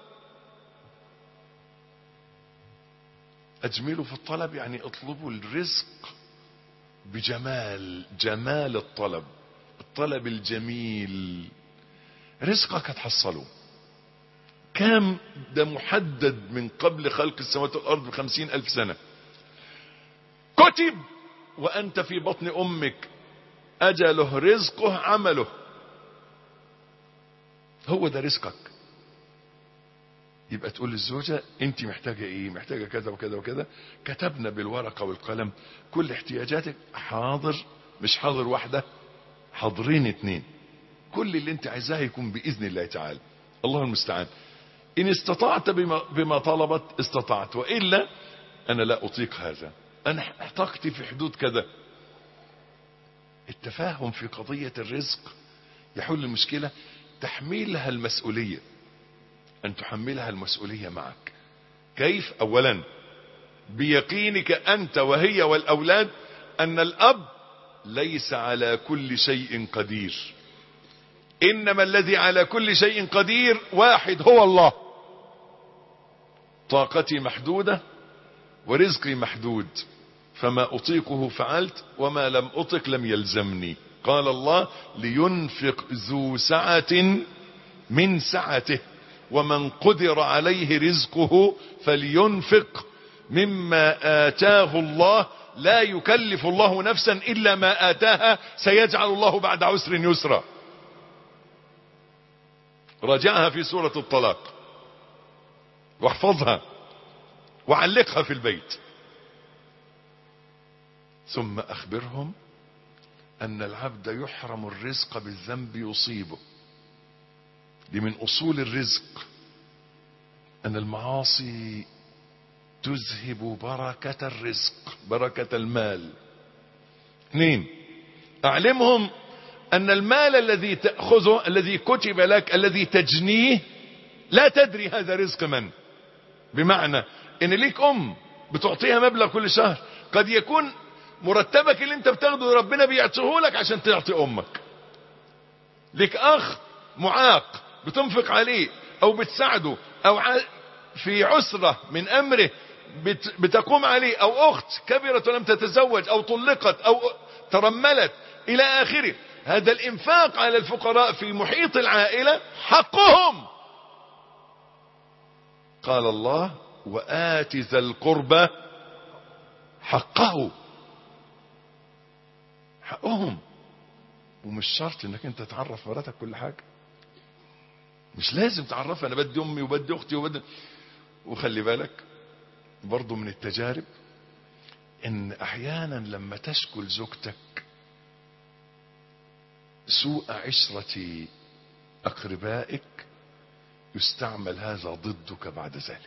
[SPEAKER 1] اجملوا في الطلب يعني اطلبوا الرزق بجمال، جمال الطلب، الطلب الجميل. رزقك هتحصله. كام ده محدد من قبل خلق السماوات والارض بخمسين الف سنة، كتب وانت في بطن امك، اجله رزقه عمله، هو ده رزقك. يبقى تقول للزوجة انت محتاجة ايه، محتاجة كذا وكذا وكذا، كتبنا بالورقة والقلم كل احتياجاتك. حاضر، مش حاضر واحدة، حاضرين اتنين، كل اللي انت عايزاه يكون باذن الله تعالى. الله المستعان. ان استطعت بما, بما طلبت استطعت، وإلا انا لا اطيق هذا، انا طاقتي في حدود كذا. التفاهم في قضية الرزق يحل المشكلة. تحميلها المسؤولية، ان تحملها المسؤولية معك. كيف؟ اولا بيقينك انت وهي والاولاد ان الاب ليس على كل شيء قدير، انما الذي على كل شيء قدير واحد، هو الله. طاقتي محدودة ورزقي محدود، فما اطيقه فعلت وما لم اطق لم يلزمني. قال الله: لينفق ذو سعة من سعته ومن قدر عليه رزقه فلينفق مما آتاه الله لا يكلف الله نفسا إلا ما آتاها سيجعل الله بعد عسر يسرا. راجعها في سورة الطلاق واحفظها وعلقها في البيت. ثم أخبرهم أن العبد يحرم الرزق بالذنب يصيبه. دي من أصول الرزق، أن المعاصي تذهب بركة الرزق، بركة المال. اثنين، أعلمهم أن المال الذي تأخذه، الذي كتب لك، الذي تجنيه، لا تدري هذا رزق من. بمعنى ان ليك ام بتعطيها مبلغ كل شهر، قد يكون مرتبك اللي انت بتاخده ربنا بيعطيه لك عشان تعطي امك. ليك اخ معاق بتنفق عليه او بتساعده، او في عسرة من امره بتقوم عليه، او اخت كبرت ولم تتزوج او طلقت او ترملت الى اخره، هذا الإنفاق على الفقراء في محيط العائلة حقهم. قال الله وآت ذا القربى حقه، حقهم. ومش شرط انك انت تعرف مراتك كل حاجة، مش لازم تعرفها انا بدي امي وبدي اختي وبدي. وخلي بالك برضو من التجارب ان احيانا لما تشكل زوجتك سوء عشرة اقربائك يستعمل هذا ضدك بعد ذلك.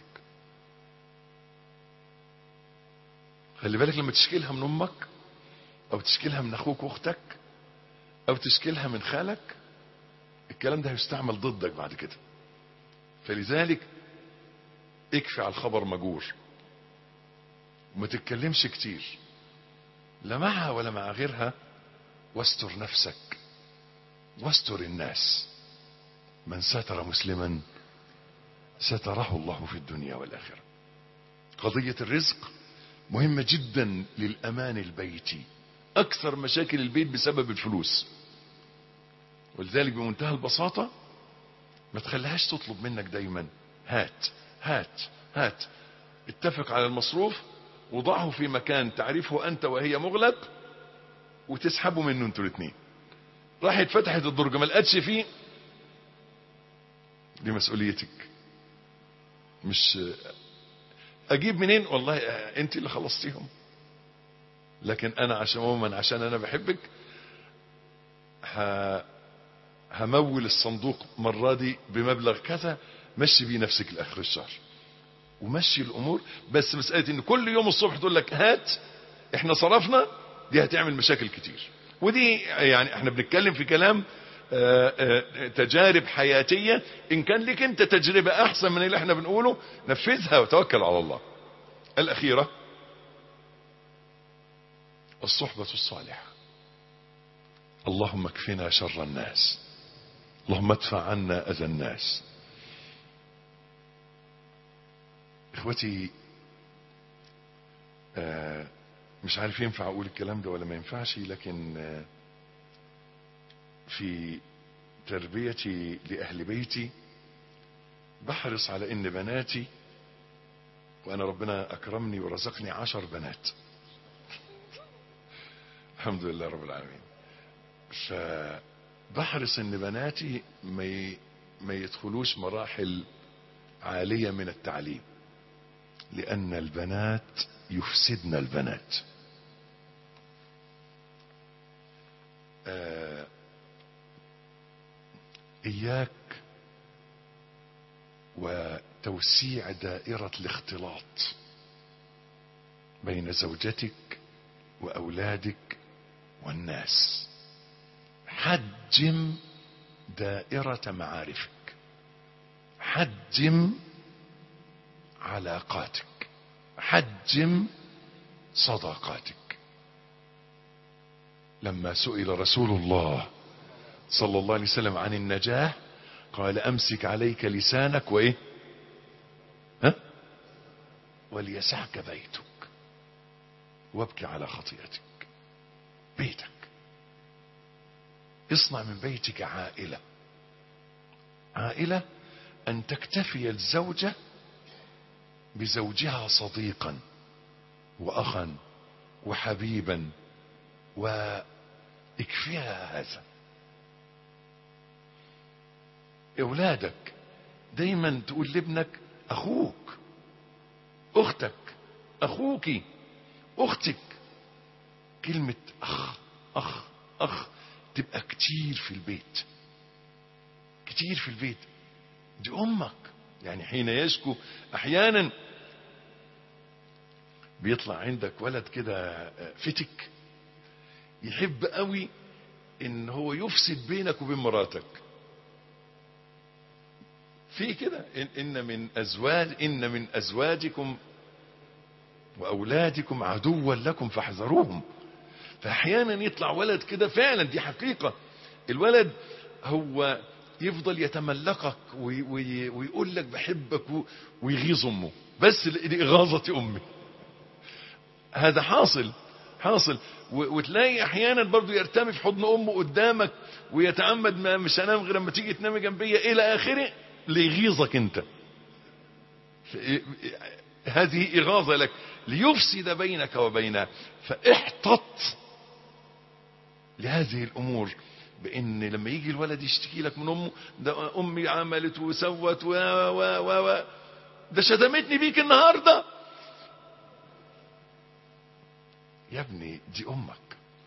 [SPEAKER 1] خلي بالك لما تشكيلها من امك او تشكيلها من اخوك واختك او تشكيلها من خالك، الكلام ده هيستعمل ضدك بعد كده. فلذلك اكفي على الخبر مجور، وما تتكلمش كتير لا معها ولا مع غيرها، واستر نفسك واستر الناس. من ستر مسلما ستره الله في الدنيا والآخرة. قضية الرزق مهمة جدا للأمان البيتي. أكثر مشاكل البيت بسبب الفلوس، ولذلك بمنتهى البساطة ما تخليهاش تطلب منك دايما هات هات هات. اتفق على المصروف وضعه في مكان تعرفه أنت وهي مغلق، وتسحبه منه انتوا الاثنين. راحت فتحت الدرج ما لقتش فيه، دي مسؤوليتك. مش اجيب منين والله انت اللي خلصتيهم، لكن انا عشان عموما عشان انا بحبك ه... همول الصندوق مرة دي بمبلغ كذا، مشي بيه نفسك لاخر الشهر ومشي الامور. بس مسألة ان كل يوم الصبح تقول لك هات احنا صرفنا، دي هتعمل مشاكل كتير. ودي يعني احنا بنتكلم في كلام آآ آآ تجارب حياتية. ان كان لك انت تجربة احسن من اللي احنا بنقوله نفذها وتوكل على الله. الاخيرة الصحبة الصالحة. اللهم اكفنا شر الناس، اللهم ادفع عنا اذى الناس. اخوتي مش عارف ينفع اقول الكلام ده ولا ما ينفعش، لكن في تربيتي لأهل بيتي بحرص على ان بناتي، وانا ربنا اكرمني ورزقني عشر بنات الحمد لله رب العالمين، فبحرص ان بناتي ما ما يدخلوش مراحل عالية من التعليم، لان البنات يفسدن البنات. آه إياك وتوسيع دائرة الاختلاط بين زوجتك وأولادك والناس. حجم دائرة معارفك، حجم علاقاتك، حجم صداقاتك. لما سئل رسول الله صلى الله عليه وسلم عن النجاة قال امسك عليك لسانك وايه ها وليسعك بيتك وابكي على خطيئتك. بيتك اصنع من بيتك عائلة، عائلة ان تكتفي الزوجة بزوجها صديقا واخا وحبيبا، واكفيها هذا. اولادك دايما تقول لابنك اخوك، اختك، اخوكي، اختك. كلمة اخ اخ اخ تبقى كتير في البيت، كتير في البيت. دي امك. يعني حين يشكو احيانا بيطلع عندك ولد كده فتك يحب قوي ان هو يفسد بينك وبين مراتك. في كده إن, ان من ازواج ان من ازواجكم واولادكم عدوا لكم فاحذروهم. فاحيانا يطلع ولد كده فعلا، دي حقيقة. الولد هو يفضل يتملقك وي وي ويقول لك بحبك ويغيظ امه بس لإغاظة امي. هذا حاصل حاصل. وتلاقي احيانا برضو يرتمي في حضن امه قدامك ويتعمد ما مش هنام غير لما تيجي تنامي جنبيا الى اخره ليغيظك انت. هذه اغاظه لك ليفسد بينك وبينها. فاحتط لهذه الامور، بان لما يجي الولد يشتكي لك من امه، ده امي عملت وسوت و و و ده شتمتني بيك النهارده. يا ابني دي امك،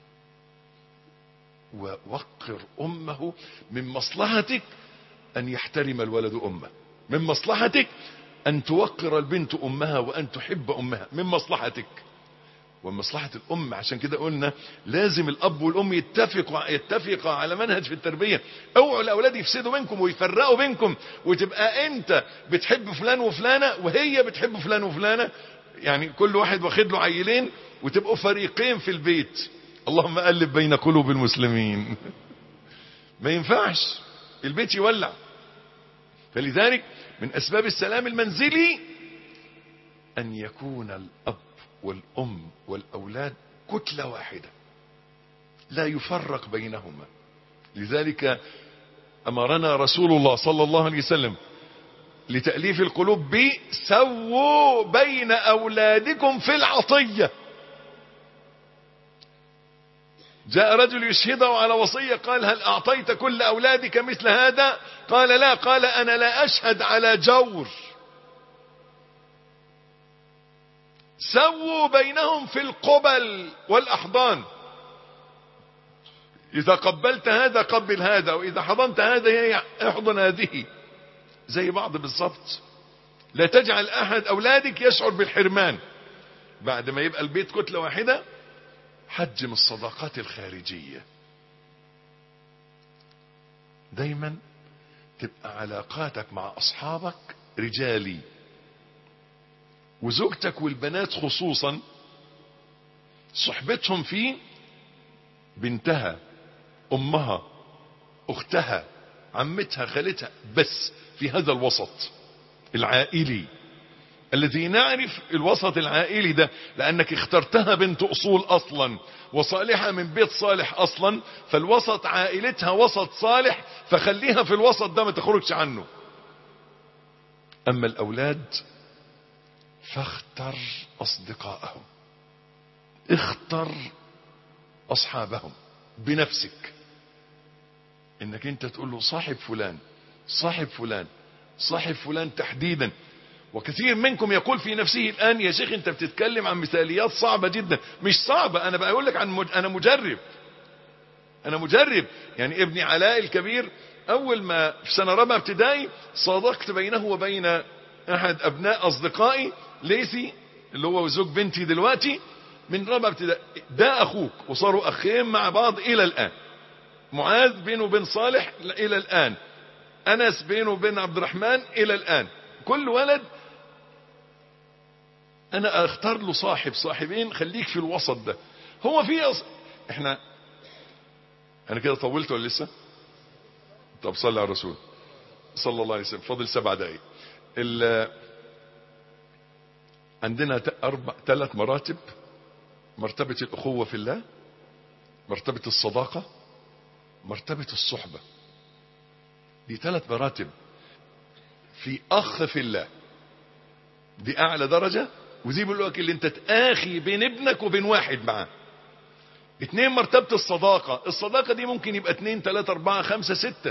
[SPEAKER 1] ووقر امه. من مصلحتك ان يحترم الولد امه، من مصلحتك ان توقر البنت امها وان تحب امها، من مصلحتك ومصلحة الام. عشان كده قلنا لازم الاب والام يتفقوا يتفقوا على منهج في التربية. اوعوا الاولاد يفسدوا بينكم ويفرقوا بينكم، وتبقى انت بتحب فلان وفلانة وهي بتحب فلان وفلانة، يعني كل واحد واخد له عيلين وتبقوا فريقين في البيت. اللهم ألف بين قلوب المسلمين. ما ينفعش، البيت يولع. فلذلك من أسباب السلام المنزلي أن يكون الأب والأم والأولاد كتلة واحدة لا يفرق بينهما. لذلك أمرنا رسول الله صلى الله عليه وسلم لتأليف القلوب بسووا بين أولادكم في العطية. جاء رجل يشهده على وصية، قال هل أعطيت كل أولادك مثل هذا؟ قال لا. قال أنا لا أشهد على جور. سووا بينهم في القبل والأحضان. إذا قبلت هذا قبل هذا، وإذا حضنت هذا احضن هذه، زي بعض بالضبط. لا تجعل أحد أولادك يشعر بالحرمان. بعد ما يبقى البيت كتلة واحدة، حجم الصداقات الخارجية. دايما تبقى علاقاتك مع أصحابك رجالي، وزوجتك والبنات خصوصا صحبتهم في بنتها، أمها، أختها، عمتها، خالتها، بس في هذا الوسط العائلي الذي نعرف الوسط العائلي ده، لأنك اخترتها بنت أصول أصلا وصالحة من بيت صالح أصلا، فالوسط عائلتها وسط صالح، فخليها في الوسط ده ما تخرجش عنه. أما الأولاد فاختر أصدقائهم، اختر أصحابهم بنفسك. إنك أنت تقول له صاحب فلان، صاحب فلان، صاحب فلان تحديدا. وكثير منكم يقول في نفسه الآن يا شيخ أنت بتتكلم عن مثاليات صعبة جدا. مش صعبة، أنا بقول لك عن مج... أنا مجرب أنا مجرب يعني ابني علاء الكبير أول ما في سنة رابعة ابتدائي صادقت بينه وبين أحد أبناء أصدقائي ليسي اللي هو زوج بنتي دلوقتي من رابعة ابتدائي. ده أخوك، وصاروا أخين مع بعض إلى الآن. معاذ بينه وبين صالح إلى الآن. أنس بينه وبين عبد الرحمن إلى الآن. كل ولد أنا أختار له صاحب صاحبين، خليك في الوسط ده. هو في أص... إحنا أنا كده طولت ولا لسه؟ طب صلى على الرسول صلى الله عليه وسلم. فاضل سبع دقايق. ال... عندنا أربع ثلاث مراتب: مرتبة الأخوة في الله، مرتبة الصداقة، مرتبة الصحبة. دي ثلاث مراتب. في أخ في الله دي أعلى درجة، ودي بيقول لك اللي أنت تآخي بين ابنك وبين واحد معاه. اتنين مرتبة الصداقة. الصداقة دي ممكن يبقى اتنين تلاتة أربعة خمسة ستة.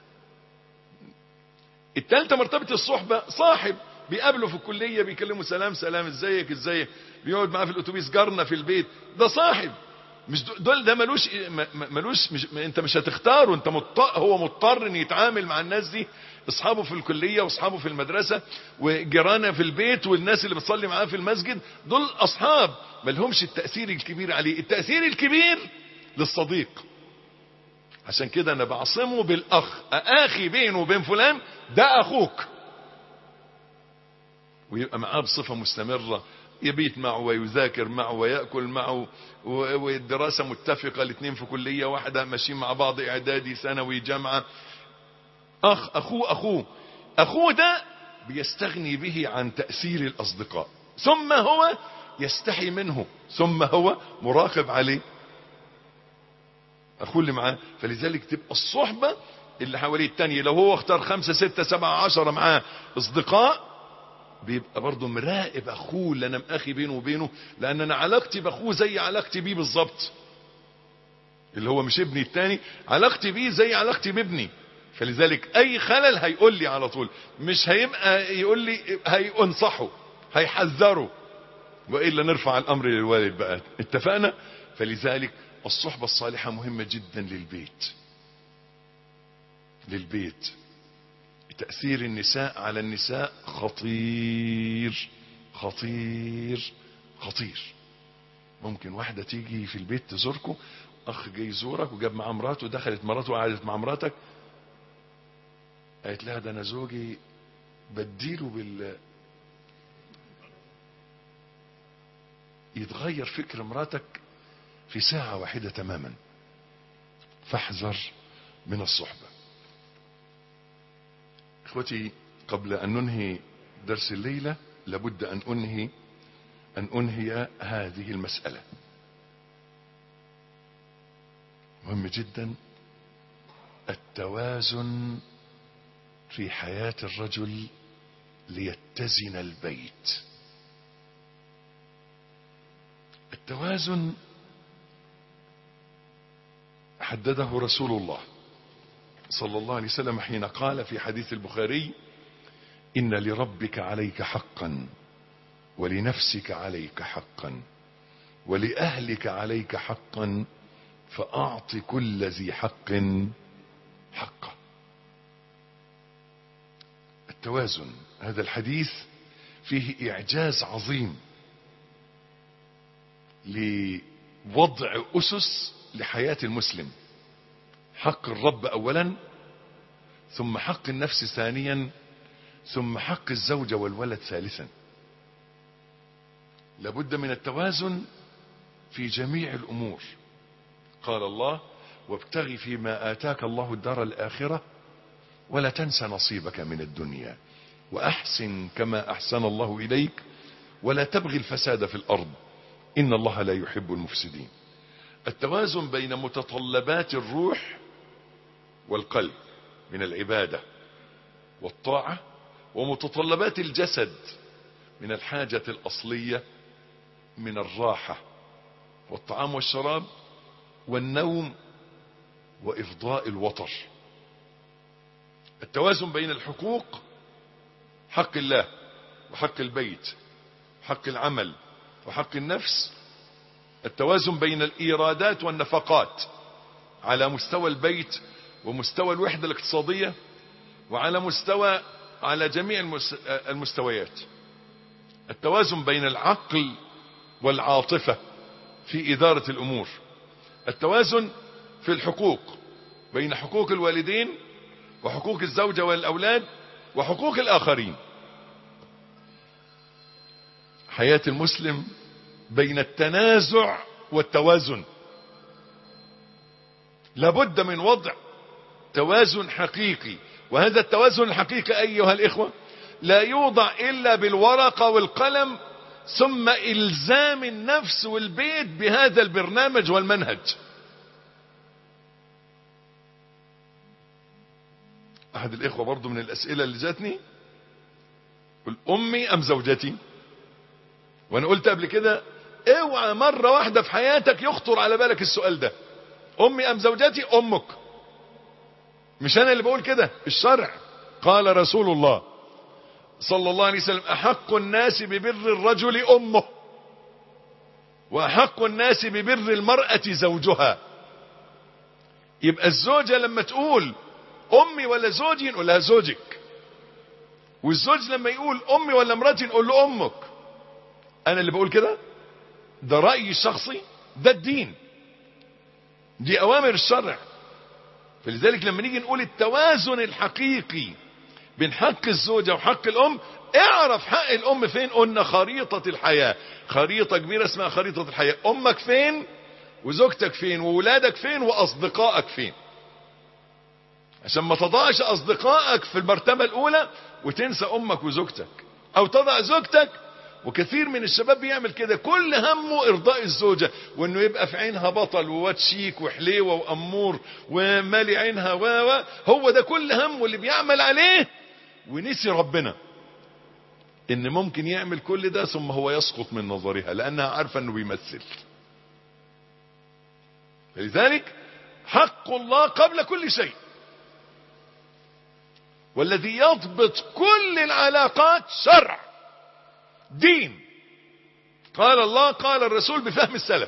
[SPEAKER 1] التالتة مرتبة الصحبة، صاحب بيقابله في الكلية بيكلمه سلام سلام ازيك ازيك، بيقعد معاه في الاتوبيس، جارنا في البيت، ده صاحب. مش دول ده ملوش ملوش مش انت مش هتختاره، انت مضطر، هو مضطر ان يتعامل مع الناس دي. اصحابه في الكلية واصحابه في المدرسة وجيرانه في البيت والناس اللي بتصلي معاه في المسجد، دول اصحاب ملهمش التأثير الكبير عليه. التأثير الكبير للصديق. عشان كده انا بعصمه بالاخ. اخي بينه وبين فلان ده اخوك، ويبقى معاه بصفة مستمرة، يبيت معه ويذاكر معه ويأكل معه، والدراسة متفقة، الاثنين في كلية واحدة ماشيين مع بعض، اعدادي ثانوي جامعة. اخ اخوه اخوه اخوه ده بيستغني به عن تأثير الاصدقاء. ثم هو يستحي منه، ثم هو مراقب عليه اخوه اللي معاه. فلذلك تبقى الصحبة اللي حواليه التانية، لو هو اختار خمسة ستة سبعة عشرة معاه اصدقاء، بيبقى برضه مراقب اخوه اللي انا مأخي بينه وبينه، لان انا علاقتي باخوه زي علاقتي بيه بالظبط، اللي هو مش ابني التاني، علاقتي بيه زي علاقتي بابني. فلذلك اي خلل هيقول لي على طول، مش هيبقى يقول لي، هينصحه هيحذره، والا نرفع الامر للوالد بقى. اتفقنا؟ فلذلك الصحبة الصالحة مهمة جدا للبيت. للبيت تأثير النساء على النساء خطير خطير خطير. ممكن واحدة تيجي في البيت تزوركم، اخ جاي يزورك وجاب معاه مراته، دخلت مراته وقعدت مع مراتك، قالت لها ده انا زوجي بديله بال، يتغير فكر مراتك في ساعة واحدة تماما. فاحذر من الصحبة. اخوتي، قبل ان ننهي درس الليلة لابد ان انهي ان انهي هذه المسألة، مهم جدا، التوازن في حياة الرجل ليتزن البيت. التوازن حدده رسول الله صلى الله عليه وسلم حين قال في حديث البخاري: إن لربك عليك حقا، ولنفسك عليك حقا، ولأهلك عليك حقا، فأعط كل ذي حق حقه. التوازن، هذا الحديث فيه إعجاز عظيم لوضع أسس لحياة المسلم. حق الرب أولا، ثم حق النفس ثانيا، ثم حق الزوجة والولد ثالثا. لابد من التوازن في جميع الأمور. قال الله: وابتغ فيما آتاك الله الدار الآخرة ولا تنس نصيبك من الدنيا وأحسن كما أحسن الله إليك ولا تبغي الفساد في الأرض إن الله لا يحب المفسدين. التوازن بين متطلبات الروح والقلب من العبادة والطاعة، ومتطلبات الجسد من الحاجة الأصلية من الراحة والطعام والشراب والنوم وإفضاء الوطر. التوازن بين الحقوق، حق الله وحق البيت، حق العمل وحق النفس. التوازن بين الإيرادات والنفقات على مستوى البيت ومستوى الوحدة الاقتصادية وعلى مستوى على جميع المستويات. التوازن بين العقل والعاطفة في إدارة الأمور. التوازن في الحقوق بين حقوق الوالدين وحقوق الزوجة والأولاد وحقوق الآخرين. حياة المسلم بين التنازع والتوازن. لابد من وضع توازن حقيقي، وهذا التوازن الحقيقي أيها الإخوة لا يوضع إلا بالورقة والقلم، ثم إلزام النفس والبيت بهذا البرنامج والمنهج. أحد الإخوة برضو من الأسئلة اللي جاتني: قل أمي أم زوجتي؟ وأنا قلت قبل كده اوعى مرة واحدة في حياتك يخطر على بالك السؤال ده، أمي أم زوجتي؟ أمك. مش أنا اللي بقول كده، الشرع. قال رسول الله صلى الله عليه وسلم: أحق الناس ببر الرجل أمه، وأحق الناس ببر المرأة زوجها. يبقى الزوجة لما تقول أمي ولا زوجي نقول لها زوجك، والزوج لما يقول أمي ولا مراتي نقول له أمك. أنا اللي بقول كده، ده رأيي الشخصي، ده الدين، دي أوامر الشرع. فلذلك لما نيجي نقول التوازن الحقيقي بين حق الزوجة وحق الأم، اعرف حق الأم فين. قلنا خريطة الحياة، خريطة كبيرة اسمها خريطة الحياة. أمك فين، وزوجتك فين، وولادك فين، وأصدقائك فين، عشان ما تضعش أصدقائك في المرتبة الأولى وتنسى أمك وزوجتك، أو تضع زوجتك وكثير من الشباب بيعمل كده، كل همه ارضاء الزوجة، وانه يبقى في عينها بطل وواد شيك وحليوة وامور ومالي عينها و هو ده كل همه اللي بيعمل عليه، ونسي ربنا ان ممكن يعمل كل ده ثم هو يسقط من نظرها لانها عارفة انه بيمثل. لذلك حق الله قبل كل شيء، والذي يضبط كل العلاقات شرع دين. قال الله قال الرسول بفهم السلف.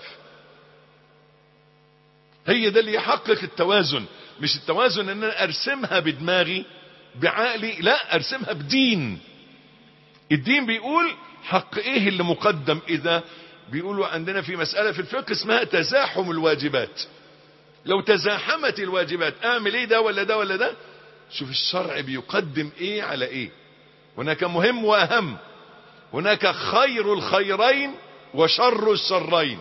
[SPEAKER 1] هي ده اللي يحقق التوازن، مش التوازن ان انا ارسمها بدماغي بعقلي، لا، ارسمها بدين. الدين بيقول حق ايه اللي مقدم. اذا بيقولوا عندنا في مسألة في الفقه اسمها تزاحم الواجبات، لو تزاحمت الواجبات اعمل ايه، ده ولا ده ولا ده؟ شوف الشرع بيقدم ايه على ايه. هناك مهم واهم، هناك خير الخيرين وشر الشرين.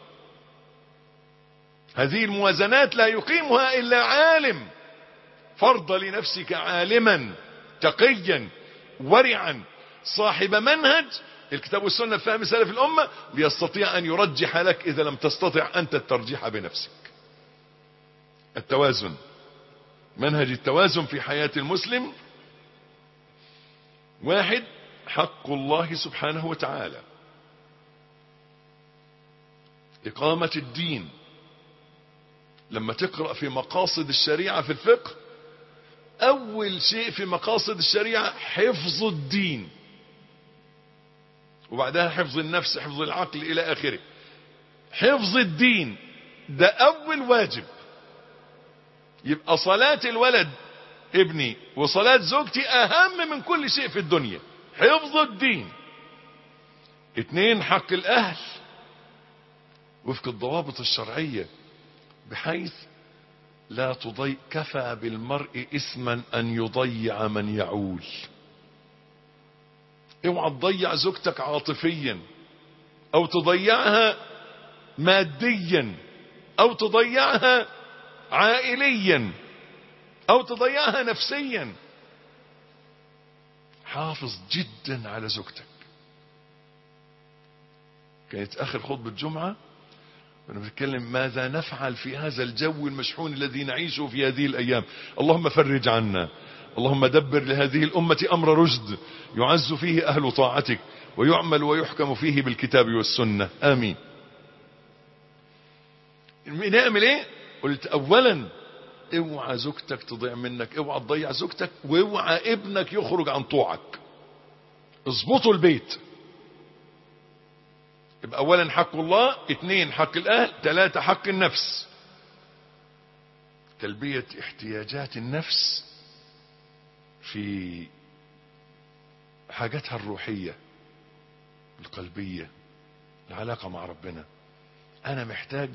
[SPEAKER 1] هذه الموازنات لا يقيمها الا عالم. فرض لنفسك عالما تقيا ورعا صاحب منهج الكتاب والسنة في فهم سلف الامة، ليستطيع ان يرجح لك اذا لم تستطع انت الترجيح بنفسك. التوازن، منهج التوازن في حياة المسلم. واحد، حق الله سبحانه وتعالى، إقامة الدين. لما تقرأ في مقاصد الشريعة في الفقه، أول شيء في مقاصد الشريعة حفظ الدين، وبعدها حفظ النفس، حفظ العقل إلى آخره. حفظ الدين ده أول واجب. يبقى صلاة الولد ابني وصلاة زوجتي أهم من كل شيء في الدنيا، حفظ الدين. اتنين، حق الأهل وفق الضوابط الشرعية، بحيث لا تضيع. كفى بالمرء إثما أن يضيع من يعول. اوعى تضيع زوجتك عاطفيا، او تضيعها ماديا، او تضيعها عائليا، او تضيعها نفسيا. حافظ جدا على زوجتك. كانت اخر خطبة جمعة وانا بتكلم ماذا نفعل في هذا الجو المشحون الذي نعيشه في هذه الايام. اللهم فرج عنا، اللهم دبر لهذه الامة امر رشد يعز فيه اهل طاعتك ويعمل ويحكم فيه بالكتاب والسنة، امين. نعمل ايه؟ قلت اولا اوعى زوجتك تضيع منك، اوعى تضيع زوجتك، واوعى ابنك يخرج عن طوعك. اظبطوا البيت. يبقى اولا حق الله، اثنين حق الاهل، ثلاثة حق النفس، تلبية احتياجات النفس في حاجاتها الروحية القلبية، العلاقة مع ربنا. انا محتاج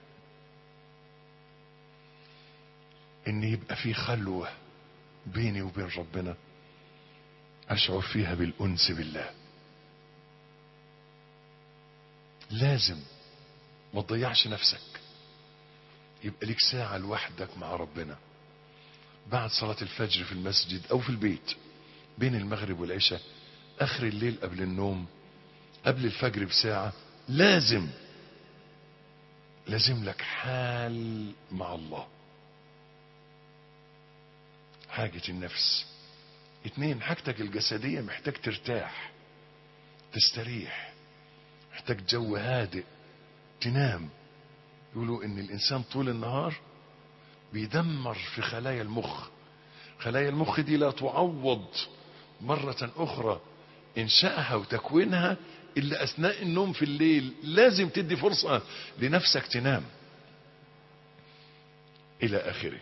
[SPEAKER 1] ان يبقى في خلوة بيني وبين ربنا اشعر فيها بالانس بالله. لازم ما تضيعش نفسك. يبقى ليك ساعة لوحدك مع ربنا بعد صلاة الفجر في المسجد او في البيت، بين المغرب والعشاء، اخر الليل قبل النوم، قبل الفجر بساعة. لازم لازم لك حال مع الله. حاجة النفس. اتنين، حاجتك الجسدية، محتاج ترتاح تستريح، محتاج جو هادئ تنام. يقولوا ان الانسان طول النهار بيدمر في خلايا المخ. خلايا المخ دي لا تعوض مرة اخرى انشائها وتكوينها الا اثناء النوم في الليل. لازم تدي فرصة لنفسك تنام الى اخره.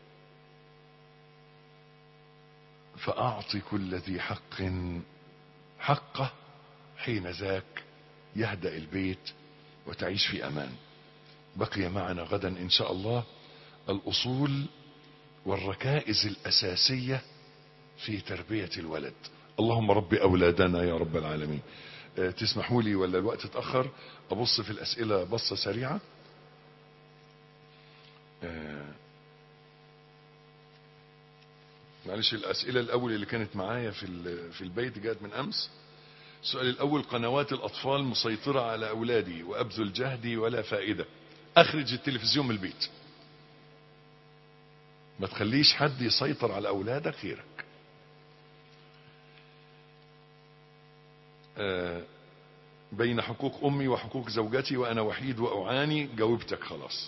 [SPEAKER 1] فاعطي كل ذي حق حقه، حين ذاك يهدأ البيت وتعيش في امان. بقي معنا غدا ان شاء الله الاصول والركائز الاساسية في تربية الولد. اللهم رب اولادنا يا رب العالمين. أه تسمحوا لي ولا الوقت اتأخر ابص في الاسئلة بصة سريعة. أه معلش الاسئلة الاول اللي كانت معايا في في البيت جاءت من امس، السؤال الأول: قنوات الأطفال مسيطرة على أولادي وأبذل جهدي ولا فائدة. أخرج التلفزيون من البيت، ما تخليش حد يسيطر على أولادك غيرك. آه بين حقوق أمي وحقوق زوجتي وأنا وحيد وأعاني. جاوبتك خلاص.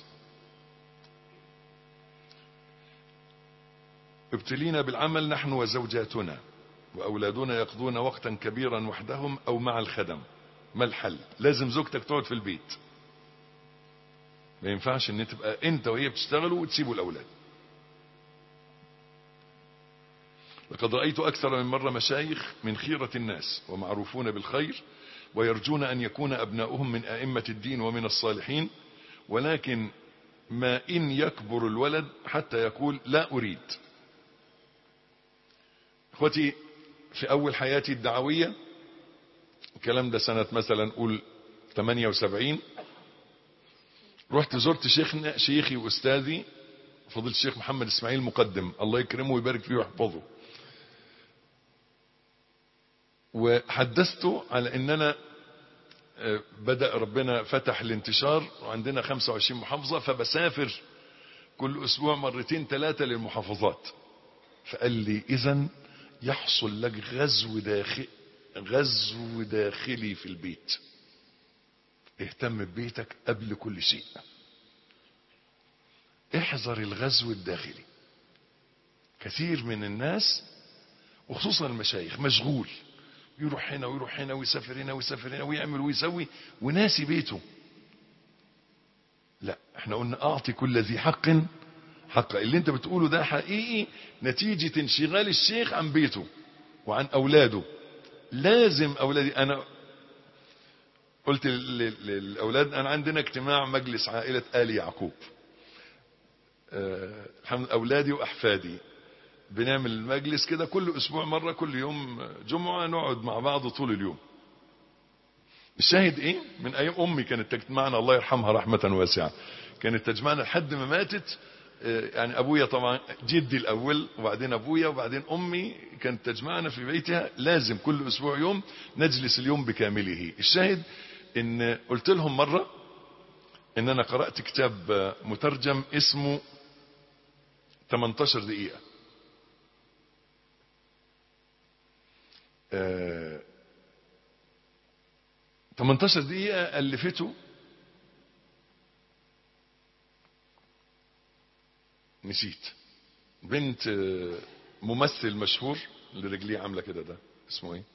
[SPEAKER 1] ابتلينا بالعمل نحن وزوجاتنا وأولادنا يقضون وقتا كبيرا وحدهم أو مع الخدم، ما الحل؟ لازم زوجتك تقعد في البيت، ما ينفعش ان تبقى انت وهي بتشتغلوا وتسيبوا الأولاد. لقد رأيت أكثر من مرة مشايخ من خيرة الناس ومعروفون بالخير ويرجون أن يكون أبناؤهم من أئمة الدين ومن الصالحين، ولكن ما إن يكبر الولد حتى يقول لا أريد. اخوتي، في أول حياتي الدعوية، الكلام ده سنة مثلا قول ثمانية وسبعين، رحت زرت شيخنا شيخي وأستاذي فضيلة الشيخ محمد إسماعيل مقدم، الله يكرمه ويبارك فيه ويحفظه، وحدثته على أننا بدأ ربنا فتح الانتشار وعندنا خمسة وعشرين محافظة، فبسافر كل أسبوع مرتين ثلاثة للمحافظات. فقال لي إذن يحصل لك غزو داخلي غزو داخلي في البيت، اهتم ببيتك قبل كل شيء، احذر الغزو الداخلي. كثير من الناس وخصوصا المشايخ مشغول، يروح هنا ويروح هنا ويسافر هنا ويسافر هنا ويعمل ويسوي وناسي بيته. لا، احنا قلنا اعطي كل ذي حق حق. اللي انت بتقوله ده حقيقي نتيجة انشغال الشيخ عن بيته وعن اولاده. لازم اولادي، انا قلت للاولاد انا عندنا اجتماع مجلس عائلة آل يعقوب، أه اولادي واحفادي بنعمل المجلس كده كل اسبوع مرة، كل يوم جمعة نقعد مع بعض طول اليوم. الشاهد ايه؟ من ايام امي كانت تجمعنا، الله يرحمها رحمة واسعة، كانت تجمعنا لحد ما ماتت. يعني ابويا طبعا جدي الاول وبعدين ابويا وبعدين امي، كانت تجمعنا في بيتها لازم كل اسبوع يوم نجلس اليوم بكامله. الشاهد ان قلت لهم مرة ان انا قرأت كتاب مترجم اسمه ثمانية عشر دقيقة، آه ثمانية عشر دقيقة ألفته نسيت، بنت ممثل مشهور اللي رجليه عاملة كده، ده اسمه ايه؟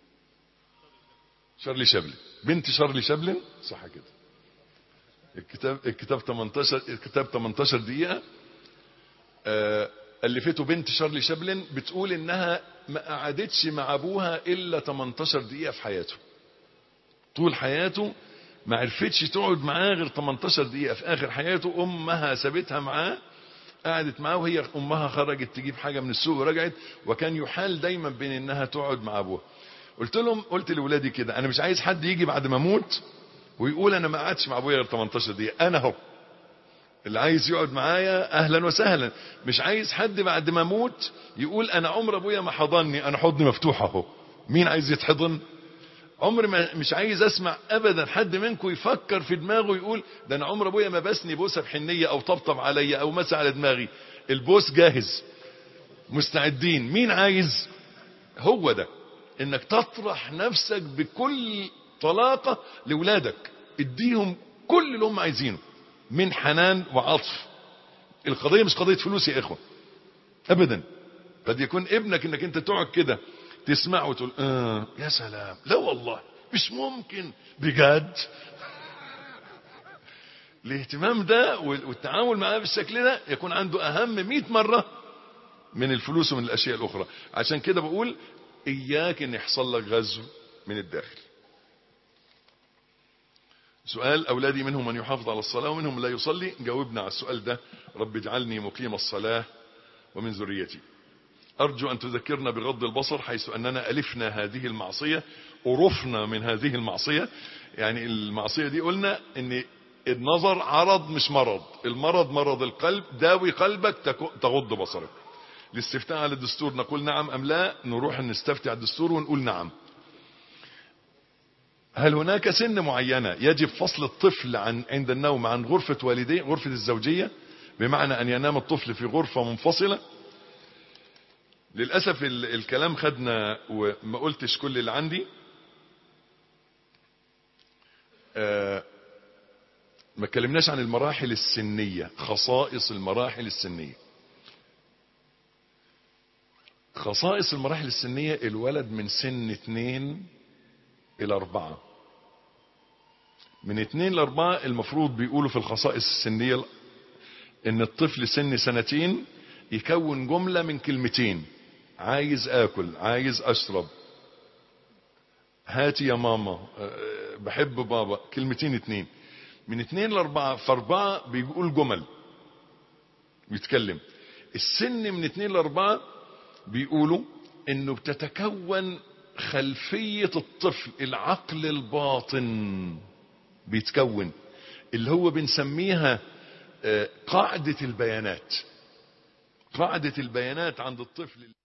[SPEAKER 1] شارلي شابلن، بنت شارلي شابلن، صح كده. الكتاب الكتاب ثمانية عشر الكتاب ثمانية عشر دقيقة، آه ألفته بنت شارلي شابلن، بتقول انها ما قعدتش مع ابوها الا ثمانية عشر دقيقة في حياته، طول حياته ما عرفتش تقعد معاه غير ثمانية عشر دقيقة. في اخر حياته امها سابتها معاه، قعدت معاه وهي امها خرجت تجيب حاجة من السوق ورجعت، وكان يحال دايما بين انها تقعد مع ابوها. قلت لهم قلت لاولادي كده، انا مش عايز حد يجي بعد ما اموت ويقول انا ما قعدتش مع ابويا غير ثمانية عشر دقيقة. انا اهو اللي عايز يقعد معايا اهلا وسهلا. مش عايز حد بعد ما اموت يقول انا عمر ابويا ما حضني، انا حضني مفتوح اهو. مين عايز يتحضن؟ عمر ما مش عايز اسمع ابدا حد منكم يفكر في دماغه يقول ده انا عمر ابويا ما بسني بوسه بحنيه او طبطب عليا او مسح على دماغي. البوس جاهز، مستعدين. مين عايز؟ هو ده، انك تطرح نفسك بكل طلاقه لاولادك، اديهم كل اللي هم عايزينه من حنان وعطف. القضيه مش قضيه فلوس يا اخوه ابدا. قد يكون ابنك انك انت تقعد كده تسمعه وتقول اه يا سلام، لا والله مش ممكن بجد. الاهتمام ده والتعامل معاه بالشكل ده يكون عنده اهم مئة مرة من الفلوس ومن الاشياء الاخرى. عشان كده بقول اياك ان يحصل لك غزو من الداخل. سؤال: اولادي منهم من يحافظ على الصلاة ومنهم لا يصلي. جاوبنا على السؤال ده. رب اجعلني مقيم الصلاة ومن ذريتي. أرجو أن تذكرنا بغض البصر، حيث أننا ألفنا هذه المعصية، أرفنا من هذه المعصية. يعني المعصية دي قلنا أن النظر عرض مش مرض، المرض مرض القلب، داوي قلبك تغض بصرك. الاستفتاء على الدستور نقول نعم أم لا؟ نروح نستفتي على الدستور ونقول نعم. هل هناك سن معينة يجب فصل الطفل عن عند النوم عن غرفة والديه، غرفة الزوجية، بمعنى أن ينام الطفل في غرفة منفصلة؟ للأسف الكلام خدنا وما قلتش كل اللي عندي. آه ما اتكلمناش عن المراحل السنية، خصائص المراحل السنية. خصائص المراحل السنية: الولد من سن اتنين الى اربعة، من اتنين لاربعة المفروض بيقولوا في الخصائص السنية ان الطفل سن سنتين يكون جملة من كلمتين: عايز اكل، عايز اشرب، هاتي يا ماما، بحب بابا، كلمتين اتنين. من اتنين لاربعة، فاربعة بيقول جمل، بيتكلم. السن من اتنين لاربعة بيقولوا انه بتتكون خلفية الطفل، العقل الباطن بيتكون، اللي هو بنسميها قاعدة البيانات. قاعدة البيانات عند الطفل